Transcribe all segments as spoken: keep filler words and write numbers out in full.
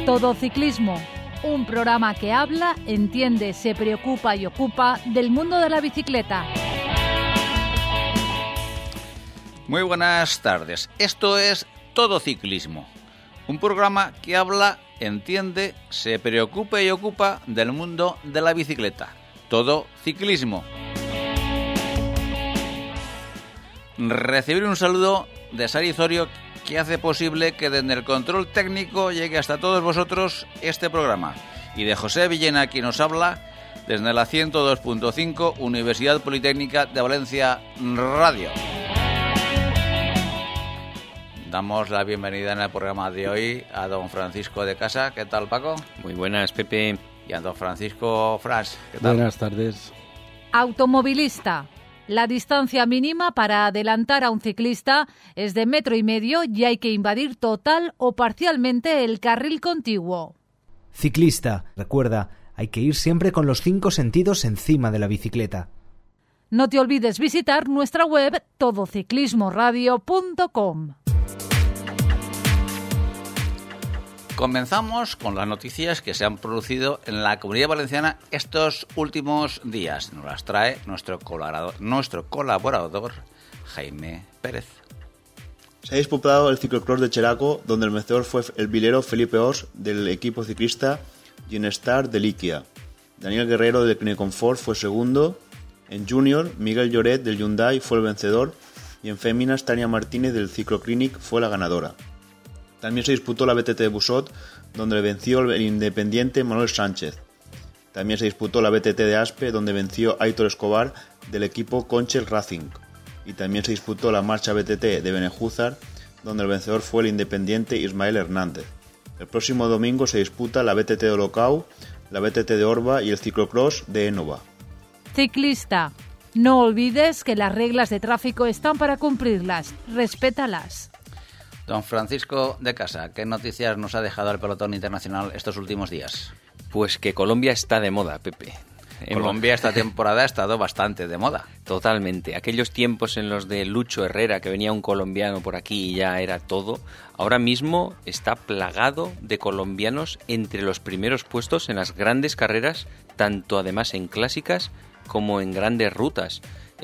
Todo Ciclismo, un programa que habla, entiende, se preocupa y ocupa del mundo de la bicicleta. Muy buenas tardes. Esto es Todo Ciclismo, un programa que habla, entiende, se preocupa y ocupa del mundo de la bicicleta. Todo Ciclismo. Recibir un saludo de Sari Zorio, que hace posible que desde el control técnico llegue hasta todos vosotros este programa, y de José Villena, quien nos habla desde la ciento dos punto cinco Universidad Politécnica de Valencia Radio. Damos la bienvenida en el programa de hoy a don Francisco de Casa. ¿Qué tal, Paco? Muy buenas, Pepe. Y a don Francisco Fras. ¿Qué tal? Buenas tardes. Automovilista. La distancia mínima para adelantar a un ciclista es de metro y medio y hay que invadir total o parcialmente el carril contiguo. Ciclista. Recuerda, hay que ir siempre con los cinco sentidos encima de la bicicleta. No te olvides visitar nuestra web todo ciclismo radio punto com. Comenzamos con las noticias que se han producido en la Comunidad Valenciana estos últimos días. Nos las trae nuestro colaborador, nuestro colaborador Jaime Pérez. Se ha disputado el ciclocross de Cheraco, donde el vencedor fue el vilero Felipe Os del equipo ciclista Ginestar de Liquia. Daniel Guerrero del Cliniconfort fue segundo. En junior, Miguel Lloret del Hyundai fue el vencedor. Y en féminas, Tania Martínez del Cicloclinic fue la ganadora. También se disputó la B T T de Busot, donde venció el independiente Manuel Sánchez. También se disputó la B T T de Aspe, donde venció Aitor Escobar del equipo Conchel Racing. Y también se disputó la marcha B T T de Benejúzar, donde el vencedor fue el independiente Ismael Hernández. El próximo domingo se disputa la B T T de Olocau, la B T T de Orba y el ciclocross de Énova. Ciclista, no olvides que las reglas de tráfico están para cumplirlas. Respétalas. Don Francisco de Casa, ¿qué noticias nos ha dejado el pelotón internacional estos últimos días? Pues que Colombia está de moda, Pepe. Colombia esta temporada ha estado bastante de moda. Totalmente. Aquellos tiempos en los de Lucho Herrera, que venía un colombiano por aquí y ya era todo, ahora mismo está plagado de colombianos entre los primeros puestos en las grandes carreras, tanto además en clásicas como en grandes rutas.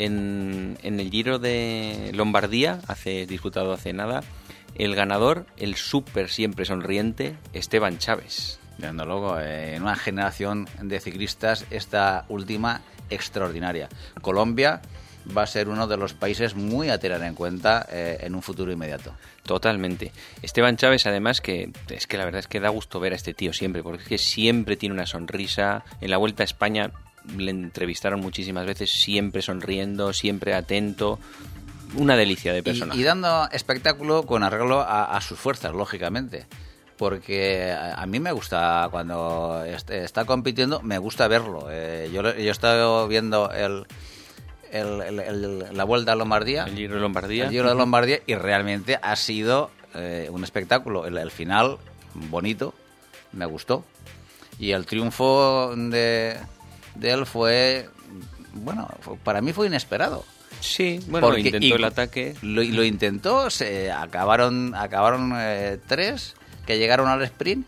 En, en el Giro de Lombardía, hace disputado hace nada, el ganador, el súper siempre sonriente, Esteban Chaves. Desde luego, eh, en una generación de ciclistas, esta última extraordinaria. Colombia va a ser uno de los países muy a tener en cuenta eh, en un futuro inmediato. Totalmente. Esteban Chaves, además, que es que la verdad es que da gusto ver a este tío siempre, porque es que siempre tiene una sonrisa. En la Vuelta a España le entrevistaron muchísimas veces, siempre sonriendo, siempre atento. Una delicia de personaje. Y, y dando espectáculo con arreglo a, a sus fuerzas, lógicamente. Porque a, a mí me gusta, cuando est- está compitiendo, me gusta verlo. Eh, yo, yo he estado viendo el, el, el, el, la Vuelta a Lombardía. El Giro de Lombardía. El Giro de Lombardía, y realmente ha sido eh, un espectáculo. El, el final, bonito, me gustó. Y el triunfo de, de él fue, bueno, fue, para mí fue inesperado. Sí, bueno, Porque, intentó y, el ataque. Lo, lo intentó, se acabaron acabaron eh, tres que llegaron al sprint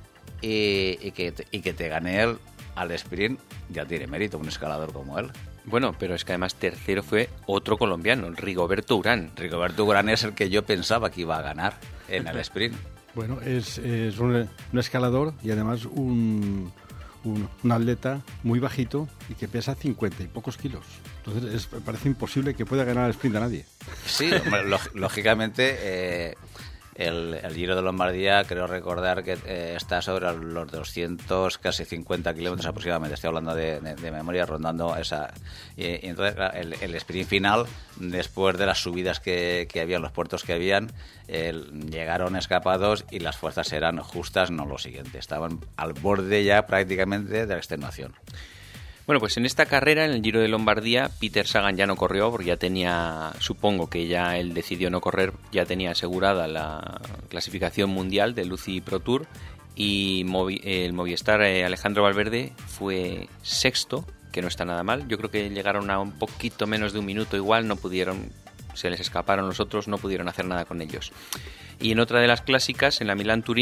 y, y, que, te, y que te gane él al sprint, ya tiene mérito un escalador como él. Bueno, pero es que además tercero fue otro colombiano, Rigoberto Urán. Rigoberto Urán es el que yo pensaba que iba a ganar en el sprint. Bueno, es, es un, un escalador y además un, un, un atleta muy bajito y que pesa cincuenta y pocos kilos. Entonces es, parece imposible que pueda ganar el sprint a nadie. Sí, hombre, lógicamente eh, el, el Giro de Lombardía, creo recordar que eh, está sobre los doscientos, casi cincuenta kilómetros aproximadamente. Estoy hablando de, de, de memoria, rondando esa. Y, y entonces el, el sprint final, después de las subidas que, que había, los puertos que habían, el, llegaron escapados y las fuerzas eran justas, no lo siguiente. Estaban al borde ya prácticamente de la extenuación. Bueno, pues en esta carrera, en el Giro de Lombardía, Peter Sagan ya no corrió porque ya tenía, supongo que ya él decidió no correr, ya tenía asegurada la clasificación mundial del U C I Pro Tour, y Movi, el Movistar eh, Alejandro Valverde fue sexto, que no está nada mal. Yo creo que llegaron a un poquito menos de un minuto igual, no pudieron, se les escaparon los otros, no pudieron hacer nada con ellos. Y en otra de las clásicas, en la Milán-Turín,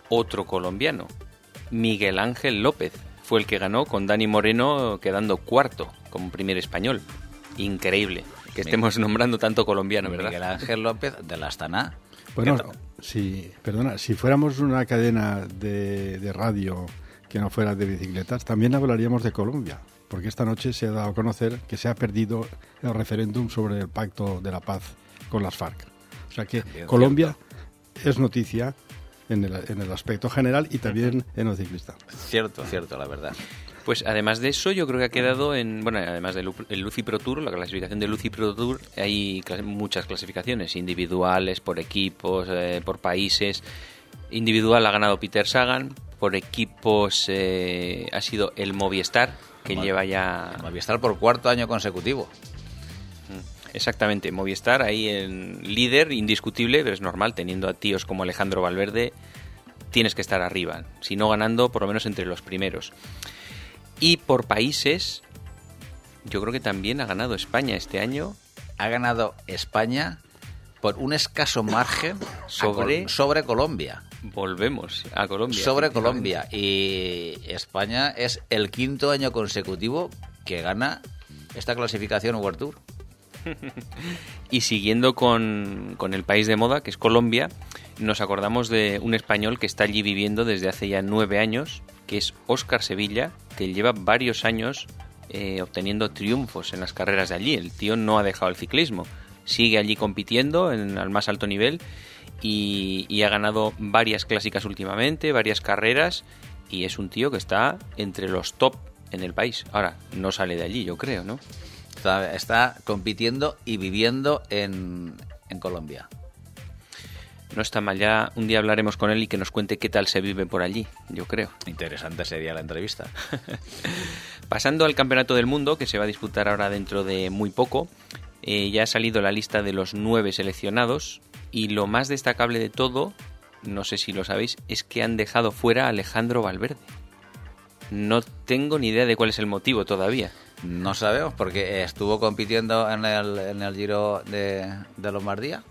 otro colombiano, Miguel Ángel López. Fue el que ganó, con Dani Moreno quedando cuarto como primer español. Increíble que estemos nombrando tanto colombiano, ¿verdad? Miguel Ángel López de la Astana. Bueno, si, perdona, si fuéramos una cadena de, de radio que no fuera de bicicletas, también hablaríamos de Colombia, porque esta noche se ha dado a conocer que se ha perdido el referéndum sobre el pacto de la paz con las FARC. O sea que Bien, Colombia cierto. Es noticia en el, en el aspecto general y también en el ciclista. Cierto, cierto, la verdad. Pues además de eso, yo creo que ha quedado en, bueno, además del Lucy Pro Tour, la clasificación del Lucy Pro Tour, hay clas- muchas clasificaciones, individuales, por equipos, eh, por países. Individual ha ganado Peter Sagan, por equipos eh, ha sido el Movistar, que Mo- lleva ya... Movistar por cuarto año consecutivo. Exactamente, Movistar ahí en líder, indiscutible, pero es normal, teniendo a tíos como Alejandro Valverde, tienes que estar arriba, si no ganando, por lo menos entre los primeros. Y por países, yo creo que también ha ganado España este año. Ha ganado España por un escaso margen Sobre- a Col- sobre Colombia. Volvemos a Colombia. Sobre efectivamente. Colombia. Y España es el quinto año consecutivo que gana esta clasificación World Tour. Y siguiendo con, con el país de moda, que es Colombia, nos acordamos de un español que está allí viviendo desde hace ya nueve años, que es Óscar Sevilla, que lleva varios años eh, obteniendo triunfos en las carreras de allí. El tío no ha dejado el ciclismo, sigue allí compitiendo en, al más alto nivel y, y ha ganado varias clásicas últimamente, varias carreras, y es un tío que está entre los top en el país. Ahora, no sale de allí, yo creo, ¿no? Está, está compitiendo y viviendo en, en Colombia. No está mal, ya un día hablaremos con él y que nos cuente qué tal se vive por allí, yo creo. Interesante sería la entrevista. Pasando al Campeonato del Mundo, que se va a disputar ahora dentro de muy poco, eh, ya ha salido la lista de los nueve seleccionados y lo más destacable de todo, no sé si lo sabéis, es que han dejado fuera a Alejandro Valverde. No tengo ni idea de cuál es el motivo todavía. No sabemos, porque estuvo compitiendo en el, en el Giro de, de Lombardía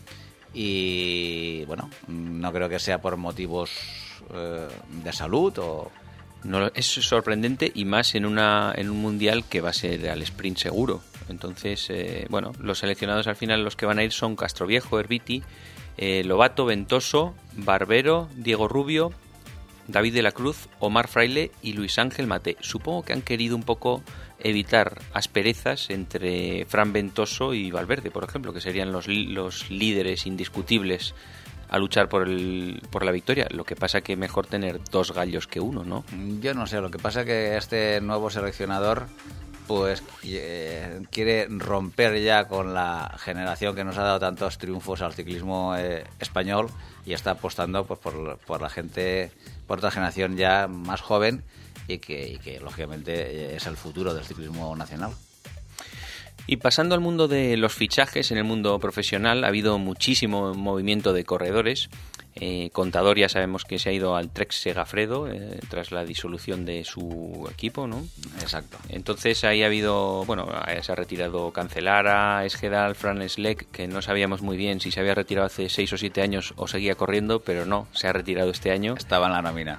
y, bueno, no creo que sea por motivos eh, de salud o... No, es sorprendente y más en una en un mundial que va a ser al sprint seguro. Entonces, eh, bueno, los seleccionados al final los que van a ir son Castroviejo, Herbiti, eh, Lobato, Ventoso, Barbero, Diego Rubio, David de la Cruz, Omar Fraile y Luis Ángel Mate. Supongo que han querido un poco evitar asperezas entre Fran Ventoso y Valverde, por ejemplo, que serían los, los líderes indiscutibles a luchar por el por la victoria. Lo que pasa que mejor tener dos gallos que uno, ¿no? Yo no sé, lo que pasa es que este nuevo seleccionador pues eh, quiere romper ya con la generación que nos ha dado tantos triunfos al ciclismo eh, español y está apostando pues por, por la gente, por otra generación ya más joven y que, y que lógicamente es el futuro del ciclismo nacional. Y pasando al mundo de los fichajes, en el mundo profesional ha habido muchísimo movimiento de corredores. Eh, Contador ya sabemos que se ha ido al Trek Segafredo eh, tras la disolución de su equipo, ¿no? Exacto. Entonces ahí ha habido, bueno, se ha retirado Cancelara, Esgedal, Fran Schleck, que no sabíamos muy bien si se había retirado hace seis o siete años o seguía corriendo, pero no, se ha retirado este año. Estaba en la nómina.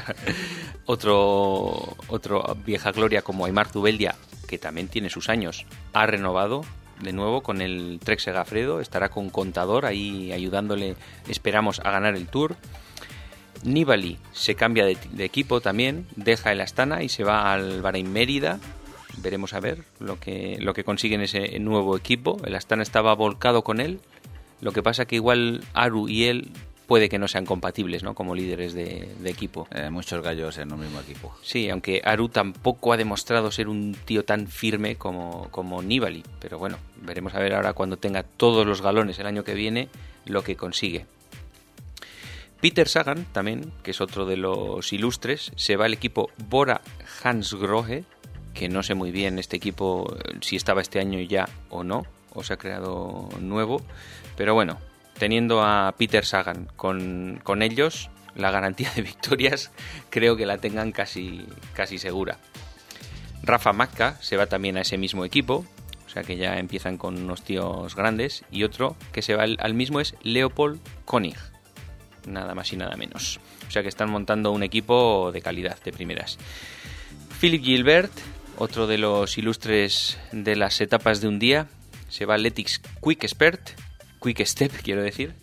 otro, otro vieja gloria como Aimar Zubeldia, que también tiene sus años, ha renovado de nuevo con el Trek Segafredo, estará con Contador ahí ayudándole, esperamos, a ganar el Tour. Nibali se cambia de, de equipo también, deja el Astana y se va al Bahrein Mérida. Veremos a ver lo que, lo que consigue en ese nuevo equipo. El Astana estaba volcado con él, lo que pasa que igual Aru y él puede que no sean compatibles, ¿no? Como líderes de, de equipo. Eh, muchos gallos en un mismo equipo. Sí, aunque Aru tampoco ha demostrado ser un tío tan firme como, como Nibali. Pero bueno, veremos a ver ahora cuando tenga todos los galones el año que viene lo que consigue. Peter Sagan también, que es otro de los ilustres, se va al equipo Bora Hansgrohe, que no sé muy bien este equipo si estaba este año ya o no, o se ha creado nuevo. Pero bueno, teniendo a Peter Sagan con, con ellos, la garantía de victorias creo que la tengan casi, casi segura. Rafa Macca se va también a ese mismo equipo, o sea que ya empiezan con unos tíos grandes, y otro que se va al, al mismo es Leopold Koenig. nada más y nada menos. O sea que están montando un equipo de calidad, de primeras. Philippe Gilbert, otro de los ilustres de las etapas de un día, se va al Ethics Quick Expert, Quick Step quiero decir,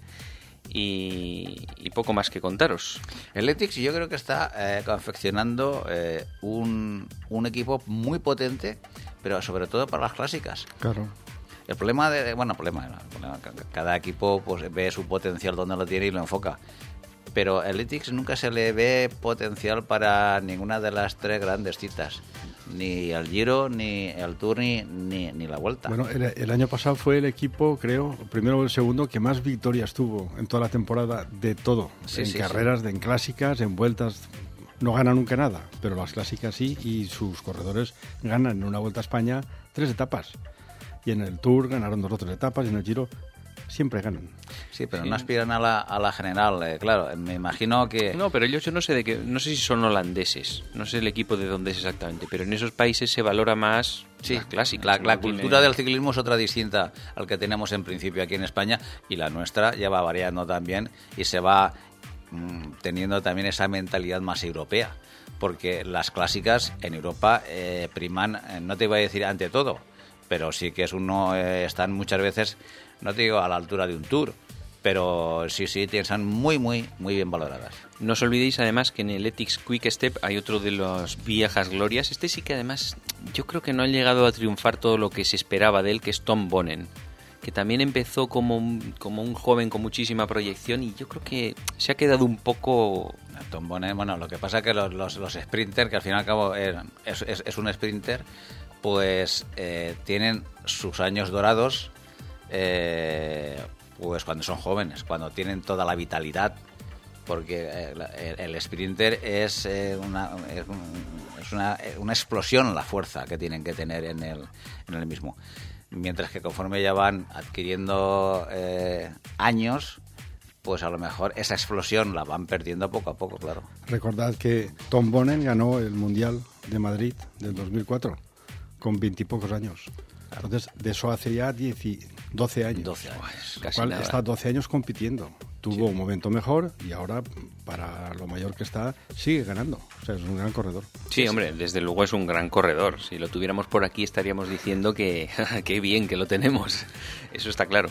y, y poco más que contaros. El Ethics yo creo que está eh, confeccionando eh, un, un equipo muy potente, pero sobre todo para las clásicas. Claro. El problema de, bueno, problema, el problema, cada equipo pues ve su potencial donde lo tiene y lo enfoca. Pero el Ethics nunca se le ve potencial para ninguna de las tres grandes citas. Ni el Giro, ni el Tour, ni, ni, ni la Vuelta. Bueno, el, el año pasado fue el equipo, creo, primero o el segundo, que más victorias tuvo en toda la temporada de todo. Sí, en sí, carreras, sí. De, en clásicas, en vueltas. No gana nunca nada, pero las clásicas sí, y sus corredores ganan en una Vuelta a España tres etapas. Y en el Tour ganaron dos o tres etapas, y en el Giro siempre ganan. Sí, pero Sí. no aspiran a la, a la general, eh, claro. Me imagino que... No, pero ellos yo no sé de qué, no sé si son holandeses, no sé el equipo de dónde es exactamente, pero en esos países se valora más Sí, las clásicas. la, la ¿no? cultura Tiene- del ciclismo es otra distinta al que tenemos en principio aquí en España, y la nuestra ya va variando también y se va mm, teniendo también esa mentalidad más europea, porque las clásicas en Europa eh, priman, eh, no te iba a decir ante todo, pero sí que es uno, eh, están muchas veces, no te digo a la altura de un Tour, pero sí, sí, están muy, muy, muy bien valoradas. No os olvidéis además que en el Ethics Quick Step hay otro de las viejas glorias. Este sí que además yo creo que no ha llegado a triunfar todo lo que se esperaba de él, que es Tom Bonnen, que también empezó como un, como un joven con muchísima proyección y yo creo que se ha quedado un poco... Tom Bonnen, bueno, lo que pasa es que los, los, los sprinters, que al fin y al cabo eh, es, es, es un sprinter, pues eh, tienen sus años dorados eh, pues cuando son jóvenes, cuando tienen toda la vitalidad, porque eh, el, el sprinter es, eh, una, es, un, es una, una explosión la fuerza que tienen que tener en el, en el mismo. Mientras que conforme ya van adquiriendo eh, años, pues a lo mejor esa explosión la van perdiendo poco a poco, claro. Recordad que Tom Bonnen ganó el Mundial de Madrid del dos mil cuatro con veintipocos años. Entonces, de eso hace ya diez, doce años. doce años. Lo Casi cual nada. está doce años compitiendo. Tuvo Sí. un momento mejor y ahora, para lo mayor que está, sigue ganando. O sea, es un gran corredor. Sí, hombre, desde luego es un gran corredor. Si lo tuviéramos por aquí estaríamos diciendo que qué bien que lo tenemos. Eso está claro.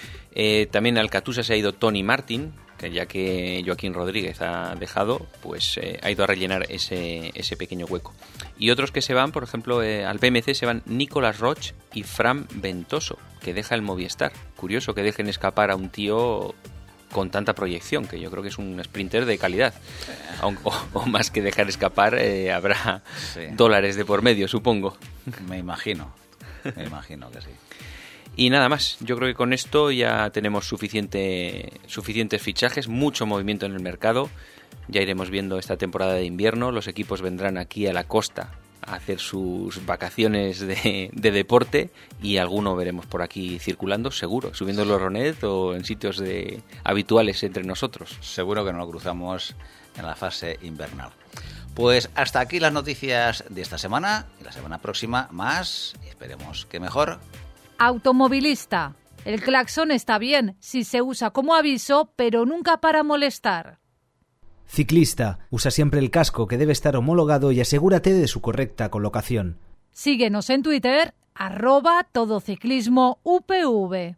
Eh, también al Katusha se ha ido Tony Martin, que ya que Joaquín Rodríguez ha dejado, pues eh, ha ido a rellenar ese, ese pequeño hueco. Y otros que se van, por ejemplo, eh, al B M C se van Nicolas Roche y Fran Ventoso, que deja el Movistar. Curioso que dejen escapar a un tío con tanta proyección, que yo creo que es un sprinter de calidad. Aun- o, o más que dejar escapar, eh, habrá Sí. dólares de por medio, supongo. Me imagino, me imagino que sí. Y nada más, yo creo que con esto ya tenemos suficiente, suficientes fichajes, mucho movimiento en el mercado. Ya iremos viendo esta temporada de invierno, los equipos vendrán aquí a la costa a hacer sus vacaciones de, de deporte y alguno veremos por aquí circulando, seguro, subiendo los Ronet o en sitios de, habituales entre nosotros. Seguro que no lo cruzamos en la fase invernal. Pues hasta aquí las noticias de esta semana, y la semana próxima más, y esperemos que mejor. Automovilista. El claxon está bien si se usa como aviso, pero nunca para molestar. Ciclista. Usa siempre el casco, que debe estar homologado, y asegúrate de su correcta colocación. Síguenos en Twitter, arroba todociclismo U P V.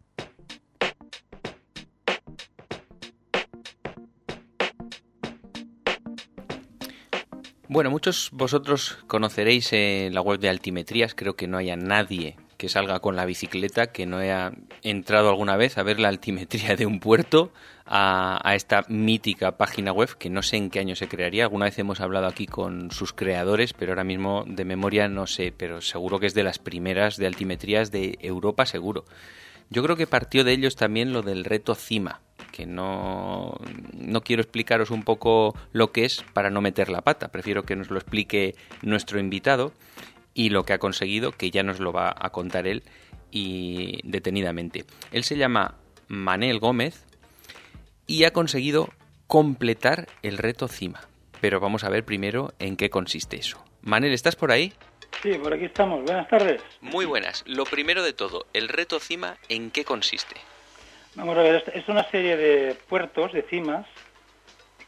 Bueno, muchos vosotros conoceréis eh, la web de altimetrías. Creo que no haya nadie que salga con la bicicleta que no haya entrado alguna vez a ver la altimetría de un puerto, a, a esta mítica página web que no sé en qué año se crearía. Alguna vez hemos hablado aquí con sus creadores, pero ahora mismo de memoria no sé, pero seguro que es de las primeras de altimetrías de Europa, seguro. Yo creo que partió de ellos también lo del reto CIMA, que no, no quiero explicaros un poco lo que es para no meter la pata. Prefiero que nos lo explique nuestro invitado y lo que ha conseguido, que ya nos lo va a contar él y detenidamente. Él se llama Manel Gómez y ha conseguido completar el reto CIMA. Pero vamos a ver primero en qué consiste eso. Manel, ¿estás por ahí? Sí, por aquí estamos. Buenas tardes. Muy buenas. Lo primero de todo, el reto CIMA, ¿en qué consiste? Vamos a ver, es una serie de puertos, de cimas,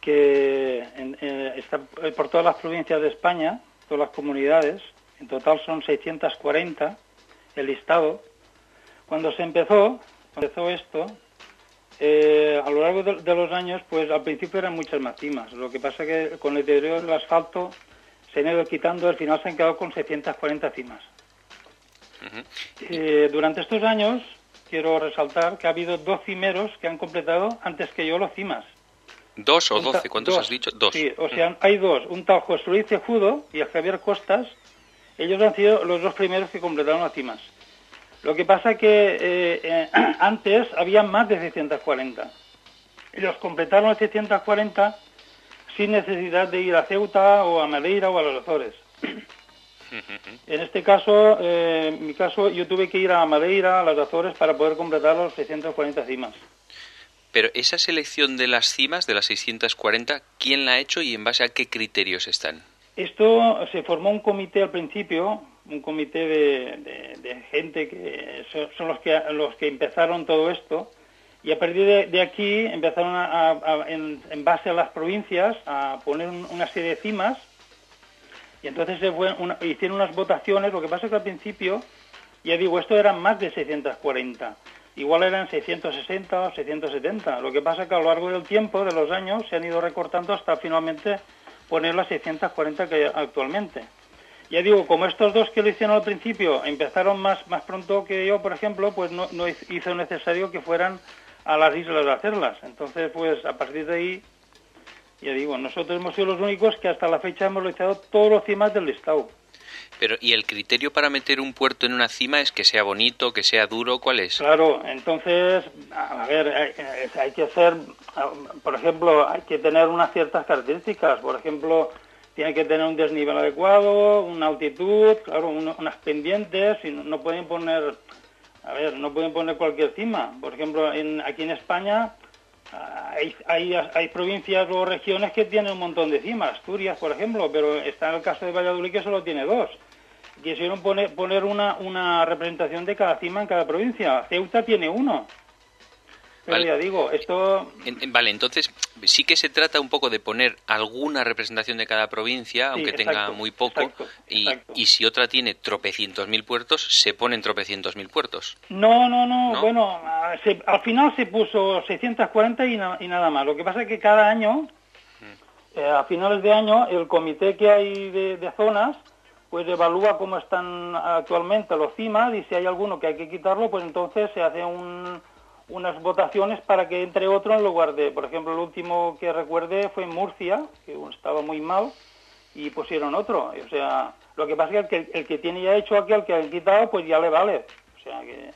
que en, en, está por todas las provincias de España, todas las comunidades, en total son seiscientas cuarenta el listado. Cuando se empezó, empezó esto, eh, a lo largo de, de los años, pues al principio eran muchas más cimas. Lo que pasa que con el deterioro del asfalto se han ido quitando, al final se han quedado con seiscientas cuarenta cimas. Uh-huh. Eh, durante estos años, quiero resaltar que ha habido dos cimeros que han completado antes que yo los cimas. ¿Dos o doce? ¿Cuántos dos, has dicho? Dos. Sí, o sea, uh-huh. hay dos. Un tal José Luis Cejudo y el Javier Costas. Ellos han sido los dos primeros que completaron las cimas. Lo que pasa que eh, eh, antes había más de seiscientas cuarenta. Ellos completaron las seiscientas cuarenta sin necesidad de ir a Ceuta o a Madeira o a los Azores. En este caso, eh, en mi caso, yo tuve que ir a Madeira, a las Azores, para poder completar las seiscientas cuarenta cimas. Pero esa selección de las cimas, de las seiscientas cuarenta, ¿quién la ha hecho y en base a qué criterios están? Esto se formó un comité al principio, un comité de, de, de gente que son, son los que los que empezaron todo esto, y a partir de, de aquí empezaron a, a, a, en, en base a las provincias a poner un, una serie de cimas, y entonces se fue una, hicieron unas votaciones. Lo que pasa es que al principio, ya digo, esto eran más de seiscientas cuarenta, igual eran seiscientos sesenta o seiscientos setenta. Lo que pasa es que a lo largo del tiempo, de los años, se han ido recortando hasta finalmente poner las seiscientas cuarenta que hay actualmente. Ya digo, como estos dos que lo hicieron al principio empezaron más, más pronto que yo, por ejemplo, pues no, no hizo necesario que fueran a las islas a hacerlas. Entonces, pues a partir de ahí, ya digo, nosotros hemos sido los únicos que hasta la fecha hemos realizado todos los cimas del listado. Pero, ¿y el criterio para meter un puerto en una cima es que sea bonito, que sea duro? ¿Cuál es? Claro, entonces, a ver, hay, hay que hacer, por ejemplo, hay que tener unas ciertas características. Por ejemplo, tiene que tener un desnivel adecuado, una altitud, claro, un, unas pendientes, y no, no pueden poner, a ver, no pueden poner cualquier cima. Por ejemplo, en, aquí en España hay, hay, hay provincias o regiones que tienen un montón de cimas, Asturias, por ejemplo, pero está en el caso de Valladolid, que solo tiene dos. Quisieron poner, poner una, una representación de cada cima en cada provincia. Ceuta tiene uno. Pero vale. Ya digo, esto... En, vale, entonces sí que se trata un poco de poner alguna representación de cada provincia, sí, aunque exacto, tenga muy poco, exacto, y, exacto. y si otra tiene tropecientos mil puertos, se ponen tropecientos mil puertos. No, no, no, ¿no? Bueno, se, al final se puso seiscientas cuarenta y, na, y nada más. Lo que pasa es que cada año, hmm. eh, a finales de año, el comité que hay de, de zonas, pues evalúa cómo están actualmente los cimas, y si hay alguno que hay que quitarlo, pues entonces se hace un... unas votaciones para que entre otro en lugar de, por ejemplo, el último que recuerde fue en Murcia, que estaba muy mal, y pusieron otro. O sea, lo que pasa es que el que, el que tiene ya hecho aquel que han quitado, pues ya le vale. O sea que...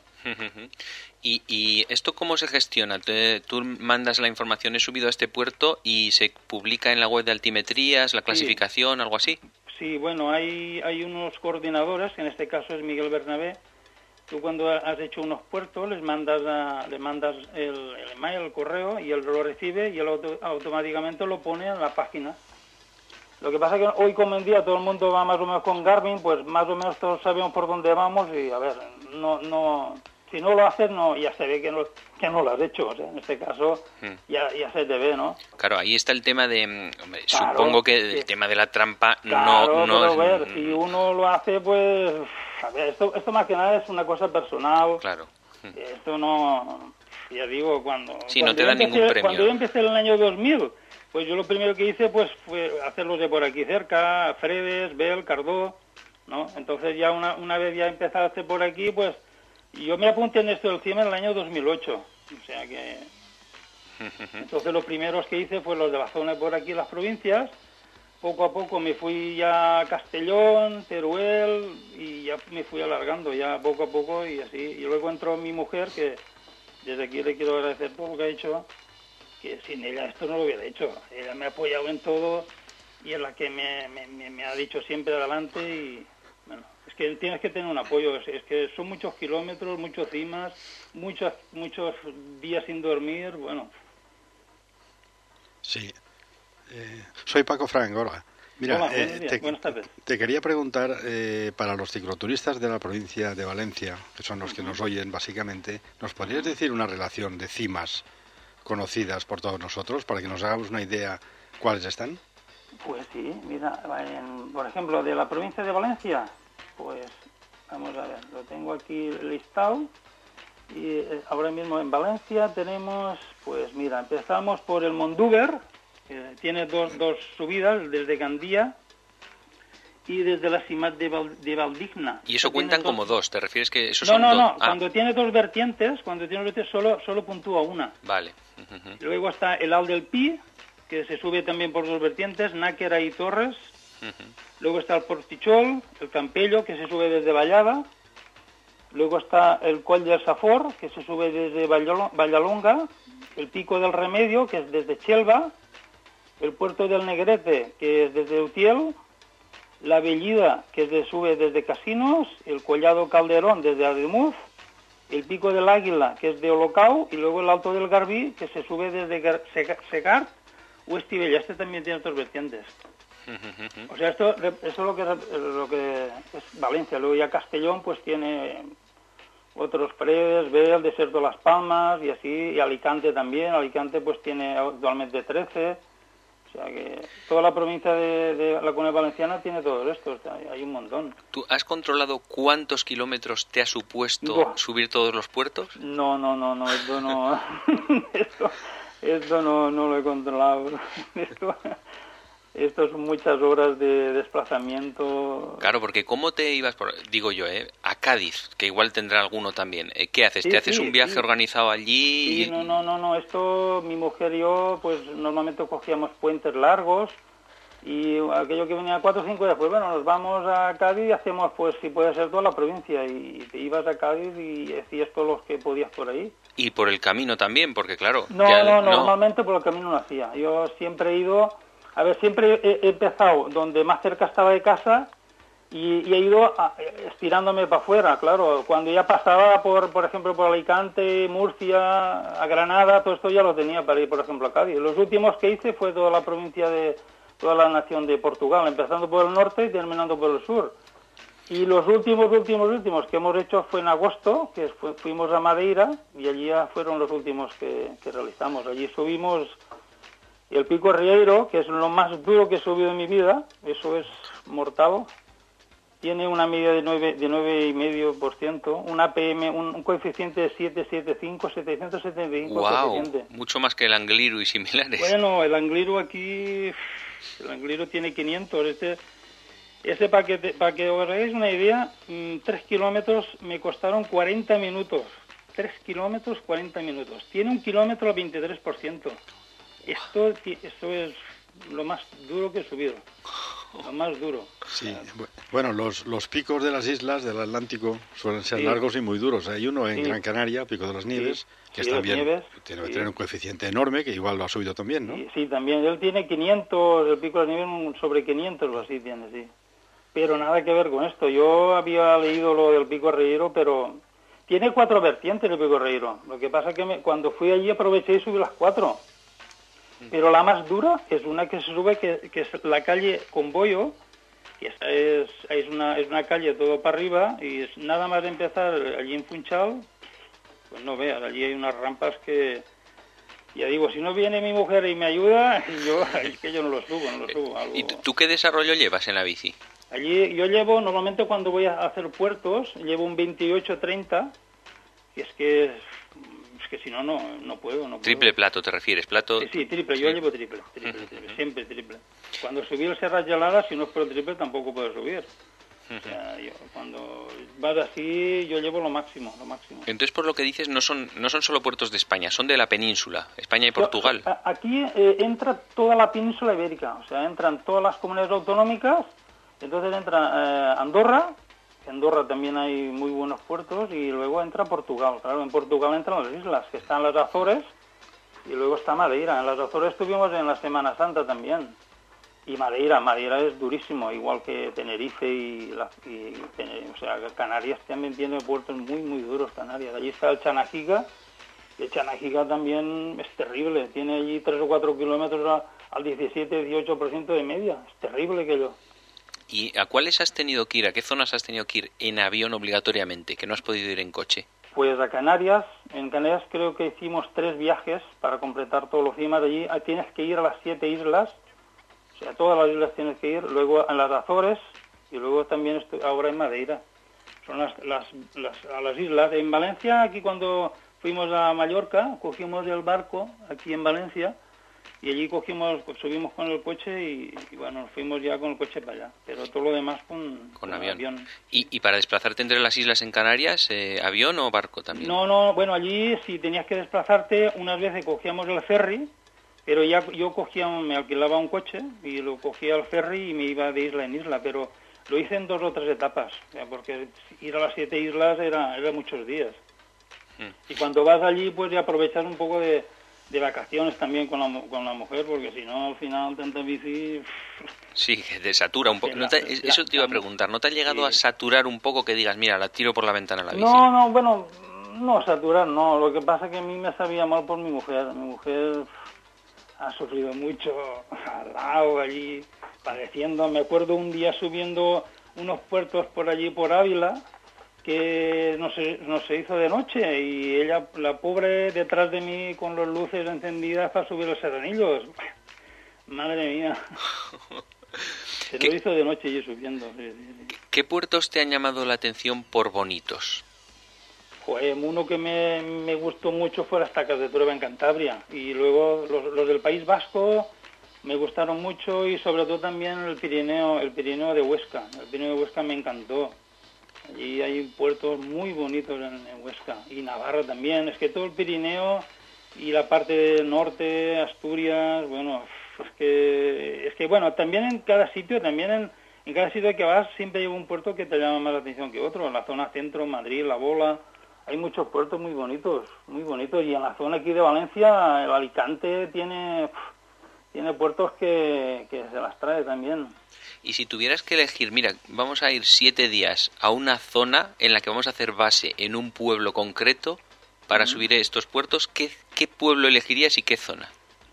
¿Y, y esto cómo se gestiona? ¿Te, tú mandas la información, he subido a este puerto, y se publica en la web de altimetrías, la clasificación, sí. algo así? Sí, bueno, hay, hay unos coordinadores, en este caso es Miguel Bernabé. Tú cuando has hecho unos puertos les mandas a, le mandas el, el email, el correo, y él lo recibe y él auto, automáticamente lo pone en la página. Lo que pasa es que hoy como en día todo el mundo va más o menos con Garmin, pues más o menos todos sabemos por dónde vamos, y a ver, no, no, si no lo haces, no, ya se ve que no, que no lo has hecho. O sea, en este caso hmm. ya, ya se te ve, ¿no? Claro, ahí está el tema de, hombre, claro, supongo que el sí. tema de la trampa claro, no, no pero, es... a ver, si uno lo hace, pues... A ver, esto, esto más que nada es una cosa personal. Claro. Esto no... Ya digo, cuando... Sí, cuando no te da empecé, ningún premio. Cuando yo empecé en el año dos mil, pues yo lo primero que hice pues fue hacerlos de por aquí cerca, Fredes, Bel, Cardó, ¿no? Entonces ya una, una vez ya empezaste por aquí, pues yo me apunté en esto del CIEM en el año dos mil ocho. O sea que... Entonces los primeros que hice fue los de la zona de por aquí, las provincias. Poco a poco me fui ya a Castellón, Teruel, y ya me fui alargando ya poco a poco, y así. Y luego entró mi mujer, que desde aquí le quiero agradecer todo lo que ha hecho, que sin ella esto no lo hubiera hecho. Ella me ha apoyado en todo y es la que me, me, me ha dicho siempre adelante. Y bueno, es que tienes que tener un apoyo, es, es que son muchos kilómetros, muchos cimas, muchos, muchos días sin dormir, bueno. Sí. Eh, soy Paco Frangora. Mira, Hola, eh, te, buenas tardes. Te quería preguntar, eh, para los cicloturistas de la provincia de Valencia, que son los que nos oyen básicamente, ¿nos podrías decir una relación de cimas conocidas por todos nosotros, para que nos hagamos una idea cuáles están? Pues sí, mira, en, por ejemplo, de la provincia de Valencia, pues vamos a ver, lo tengo aquí listado. Y eh, ahora mismo en Valencia tenemos, pues mira, empezamos por el Mondúber, que tiene dos, dos subidas, desde Gandía y desde la Simat de, Val, de Valdigna. Y eso cuentan dos... como dos, ¿te refieres que esos no, son no, dos? No, no, ah. cuando tiene dos vertientes, cuando tiene dos vertientes solo, solo puntúa una. Vale. Uh-huh. Luego está el Al del Pi, que se sube también por dos vertientes, Náquera y Torres. Uh-huh. Luego está el Portichol, el Campello, que se sube desde Vallada. Luego está el Coll del Safor, que se sube desde Vallalonga. El Pico del Remedio, que es desde Chelva. El Puerto del Negrete, que es desde Utiel. La Bellida, que se sube desde Casinos. El Collado Calderón, desde Ademuz. El Pico del Águila, que es de Olocau. Y luego el Alto del Garbí, que se sube desde Segart o Estivella. Este también tiene otros vertientes. O sea, esto, esto es lo que, lo que es Valencia. Luego ya Castellón pues tiene otros predes, ve el desierto de Las Palmas y así, y Alicante también. Alicante pues tiene actualmente trece. O sea que toda la provincia de, de la Comunidad Valenciana tiene todo esto, o sea, hay un montón. ¿Tú has controlado cuántos kilómetros te ha supuesto Buah. subir todos los puertos? No, no, no, no, esto no, esto, esto no, no lo he controlado. Esto... Esto son muchas horas de desplazamiento. Claro, porque ¿cómo te ibas, por, digo yo, eh, a Cádiz, que igual tendrá alguno también? Eh, ¿Qué haces? Sí, ¿Te haces sí, un viaje sí. organizado allí? Sí, y... no, no, no, no, esto mi mujer y yo, pues normalmente cogíamos puentes largos y aquello que venía cuatro o cinco días, pues bueno, nos vamos a Cádiz y hacemos, pues si puede ser toda la provincia, y te ibas a Cádiz y hacías todos los que podías por ahí. Y por el camino también, porque claro... No, ya, no, no, normalmente por el camino no hacía. Yo siempre he ido... A ver, siempre he, he empezado donde más cerca estaba de casa y, y he ido a, estirándome para afuera, claro. Cuando ya pasaba, por por ejemplo, por Alicante, Murcia, a Granada, todo esto ya lo tenía para ir, por ejemplo, a Cádiz. Los últimos que hice fue toda la provincia de, toda la nación de Portugal, empezando por el norte y terminando por el sur. Y los últimos, últimos, últimos que hemos hecho fue en agosto, que fue, fuimos a Madeira y allí ya fueron los últimos que, que realizamos. Allí subimos... Y el Pico Rieiro, que es lo más duro que he subido en mi vida, eso es mortal, tiene una media de nueve de nueve coma cinco por ciento, un A P M, un, un coeficiente de siete coma setenta y cinco, setecientos setenta y cinco. Wow, coeficiente. Mucho más que el Angliru y similares. Bueno, el Angliru aquí, el Angliru tiene quinientos. Este, ese para que, te, para que os hagáis una idea, tres kilómetros me costaron cuarenta minutos. tres kilómetros, cuarenta minutos. Tiene un kilómetro al veintitrés por ciento. Esto, esto es lo más duro que he subido, lo más duro. Sí, bueno, los, los picos de las islas del Atlántico suelen ser sí. largos y muy duros. Hay uno en sí. Gran Canaria, Pico de las Nieves, sí. que sí, también nieves, tiene que sí. tener un coeficiente enorme, que igual lo ha subido también, ¿no? Sí, sí, también. Él tiene quinientos, el Pico de las Nieves sobre quinientos o así tiene, sí. Pero nada que ver con esto. Yo había leído lo del Pico Rieiro, pero tiene cuatro vertientes el Pico Rieiro. Lo que pasa es que me, cuando fui allí aproveché y subí las cuatro. Pero la más dura es una que se sube, que, que es la calle Convoyo, que esa es, es, una, es una calle todo para arriba, y es nada más de empezar allí en Funchal, pues no veas, allí hay unas rampas que, ya digo, si no viene mi mujer y me ayuda, yo, es que yo no lo subo, no lo subo. Algo... ¿Y tú qué desarrollo llevas en la bici? Allí yo llevo, normalmente cuando voy a hacer puertos, llevo un veintiocho treinta, y es que... es que si no, no no puedo. No triple puedo. Plato, ¿te refieres? Plato... Sí, sí, triple, yo sí. llevo triple, triple, triple, siempre triple. Cuando subí el Serra Gelada, si no es por el triple, tampoco puedo subir. O sea, yo, cuando vas así, yo llevo lo máximo, lo máximo. Entonces, por lo que dices, no son no son solo puertos de España, son de la península, España y Portugal. Yo, aquí eh, entra toda la península ibérica, o sea, entran todas las comunidades autonómicas, entonces entra eh, Andorra, en Andorra también hay muy buenos puertos, y luego entra Portugal. Claro, en Portugal entran las islas, que están las Azores, y luego está Madeira. En las Azores estuvimos en la Semana Santa también. Y Madeira, Madeira es durísimo, igual que Tenerife y, la, y o sea, Canarias también tiene puertos muy, muy duros, Canarias. Allí está el Chanajica, y el Chanajica también es terrible, tiene allí tres o cuatro kilómetros a, al diecisiete dieciocho por ciento de media, es terrible aquello. ¿Y a cuáles has tenido que ir, a qué zonas has tenido que ir en avión obligatoriamente, que no has podido ir en coche? Pues a Canarias, en Canarias creo que hicimos tres viajes para completar todos los cimas de allí. Ah, tienes que ir a las siete islas, o sea, a todas las islas tienes que ir, luego a las Azores y luego también estoy ahora en Madeira. Son las, las, las, a las islas. En Valencia, aquí cuando fuimos a Mallorca, cogimos el barco aquí en Valencia y allí cogimos, pues, subimos con el coche y, y bueno, fuimos ya con el coche para allá. Pero todo lo demás con, Con, con avión. avión. ¿Y, ¿Y para desplazarte entre las islas en Canarias, eh, avión o barco también? No, no, bueno, allí si tenías que desplazarte, unas veces cogíamos el ferry, pero ya yo cogía, me alquilaba un coche y lo cogía al ferry y me iba de isla en isla, pero lo hice en dos o tres etapas, porque ir a las siete islas era, era muchos días. Mm. Y cuando vas allí, pues ya aprovechas un poco de, de vacaciones también con la, con la mujer, porque si no, al final, tanta bici... Sí, que te satura un poco. ¿No te, eso te iba a preguntar, ¿no te ha llegado sí. a saturar un poco que digas, mira, la tiro por la ventana la bici? No, no, bueno, no saturar, no. Lo que pasa es que a mí me sabía mal por mi mujer. Mi mujer ha sufrido mucho al lado allí, padeciendo. Me acuerdo un día subiendo unos puertos por allí, por Ávila, que no se, no se hizo de noche y ella, la pobre, detrás de mí con las luces encendidas para subir los serranillos. Madre mía. Se lo hizo de noche y subiendo. Sí, sí, sí. ¿Qué puertos te han llamado la atención por bonitos? Pues uno que me, me gustó mucho fue las Estacas de Trueba en Cantabria. Y luego los, los del País Vasco me gustaron mucho y sobre todo también el Pirineo, el Pirineo de Huesca. El Pirineo de Huesca me encantó. Allí hay puertos muy bonitos en, en Huesca. Y Navarra también. Es que todo el Pirineo y la parte norte, Asturias, bueno... Es que, es que, bueno, también en cada sitio, también en, en cada sitio que vas siempre hay un puerto que te llama más la atención que otro. En la zona centro, Madrid, La Bola, hay muchos puertos muy bonitos, muy bonitos. Y en la zona aquí de Valencia, el Alicante tiene, tiene puertos que, que se las trae también. Y si tuvieras que elegir, mira, vamos a ir siete días a una zona en la que vamos a hacer base en un pueblo concreto para uh-huh. subir estos puertos, ¿qué, qué pueblo elegirías y qué zona?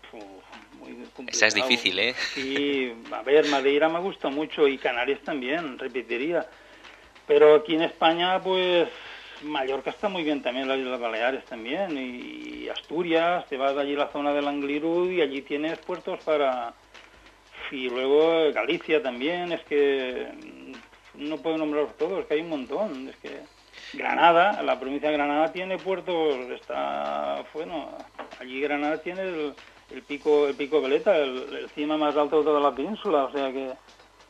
Esa es difícil, ¿eh? Sí, a ver, Madeira me gusta mucho y Canarias también, repetiría. Pero aquí en España, pues, Mallorca está muy bien también, las Islas Baleares también, y Asturias, te vas allí a la zona del Angliru y allí tienes puertos para... Y luego Galicia también, es que no puedo nombrarlos todos, es que hay un montón, es que... Granada, la provincia de Granada tiene puertos, está, bueno, allí Granada tiene el... el pico el pico Veleta, el, el cima más alto de toda la península, o sea que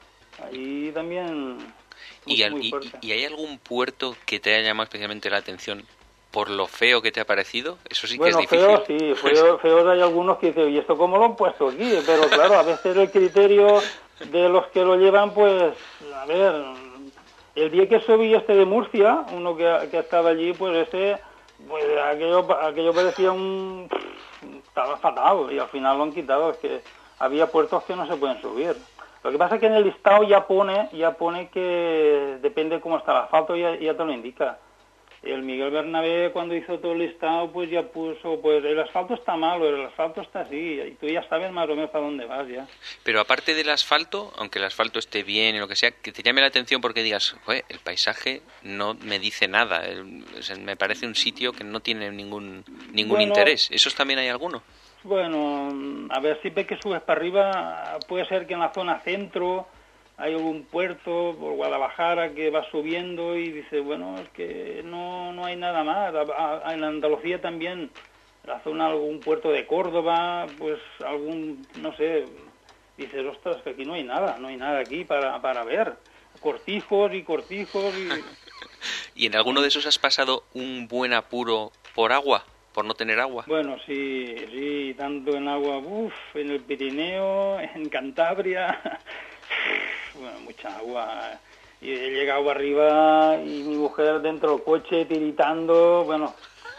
ahí también ¿Y, al, y, ¿Y hay algún puerto que te haya llamado especialmente la atención por lo feo que te ha parecido? Eso sí bueno, que es difícil. Bueno, feo, sí, feo, feos hay algunos que dicen, ¿y esto cómo lo han puesto aquí? Pero claro, a veces el criterio de los que lo llevan, pues, a ver, el día que subí este de Murcia, uno que, que estaba allí, pues ese, pues aquello, aquello parecía un... estaba fatal y al final lo han quitado. Es que había puertos que no se pueden subir. Lo que pasa es que en el listado ya pone ya pone que depende cómo está el asfalto, ya, ya te lo indica. El Miguel Bernabé, cuando hizo todo el listado, pues ya puso, pues el asfalto está malo, el asfalto está así, y tú ya sabes más o menos para dónde vas ya. Pero aparte del asfalto, aunque el asfalto esté bien y lo que sea, que te llame la atención porque digas, joder, el paisaje no me dice nada, el, o sea, me parece un sitio que no tiene ningún ningún bueno, interés. ¿Esos también hay alguno? Bueno, a ver, siempre que subes para arriba, puede ser que en la zona centro hay algún puerto, por Guadalajara, que va subiendo y dice, bueno, es que no, no hay nada más. En Andalucía también, la zona, algún puerto de Córdoba, pues algún, no sé, dices, ostras, que aquí no hay nada, no hay nada aquí para, para ver. Cortijos y cortijos y... ¿Y en alguno de esos has pasado un buen apuro por agua? ¿Por no tener agua? Bueno, sí, sí, tanto en agua, uff, en el Pirineo, en Cantabria... Bueno, mucha agua. Y he llegado arriba y mi mujer dentro del coche tiritando. Bueno,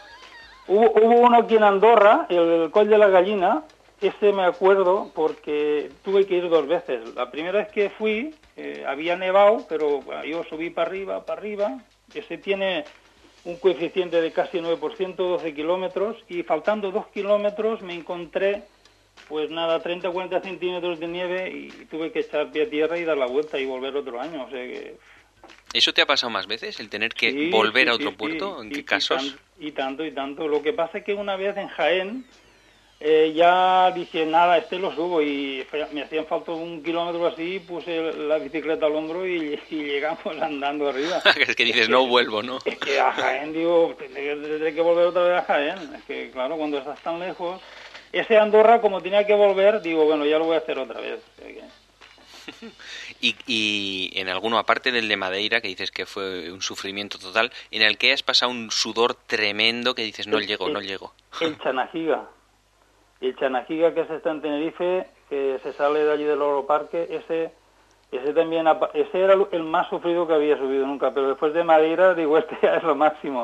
hubo, hubo uno aquí en Andorra, el, el Coll de la Gallina. Ese me acuerdo porque tuve que ir dos veces. La primera vez que fui, eh, había nevado, pero bueno, yo subí para arriba, para arriba. Ese tiene un coeficiente de casi nueve por ciento, doce kilómetros, y faltando dos kilómetros me encontré... Pues nada, treinta o cuarenta centímetros de nieve y tuve que echar pie a tierra y dar la vuelta y volver otro año. O sea que ¿Eso te ha pasado más veces, el tener que Sí, volver sí, a otro sí, puerto? sí, ¿En sí, qué sí, casos? tan- Y tanto, y tanto. Lo que pasa es que una vez en Jaén eh, ya dije, nada, este lo subo, y fue- me hacían falta un kilómetro así, puse la bicicleta al hombro y, y llegamos andando arriba. Es que dices, no vuelvo, ¿no? Es que a Jaén, digo, tendré, tendré que volver otra vez a Jaén. Es que, claro, cuando estás tan lejos... Ese Andorra, como tenía que volver, digo, bueno, ya lo voy a hacer otra vez. O sea que... Y, y en alguno, aparte del de Madeira, que dices que fue un sufrimiento total, en el que has pasado un sudor tremendo que dices, no El- llego, el- no llego. El Chanajiga. El Chanajiga, que se está en Tenerife, que se sale de allí del Oro Parque, ese ese también apa- ese era el más sufrido que había subido nunca, pero después de Madeira, digo, este ya es lo máximo.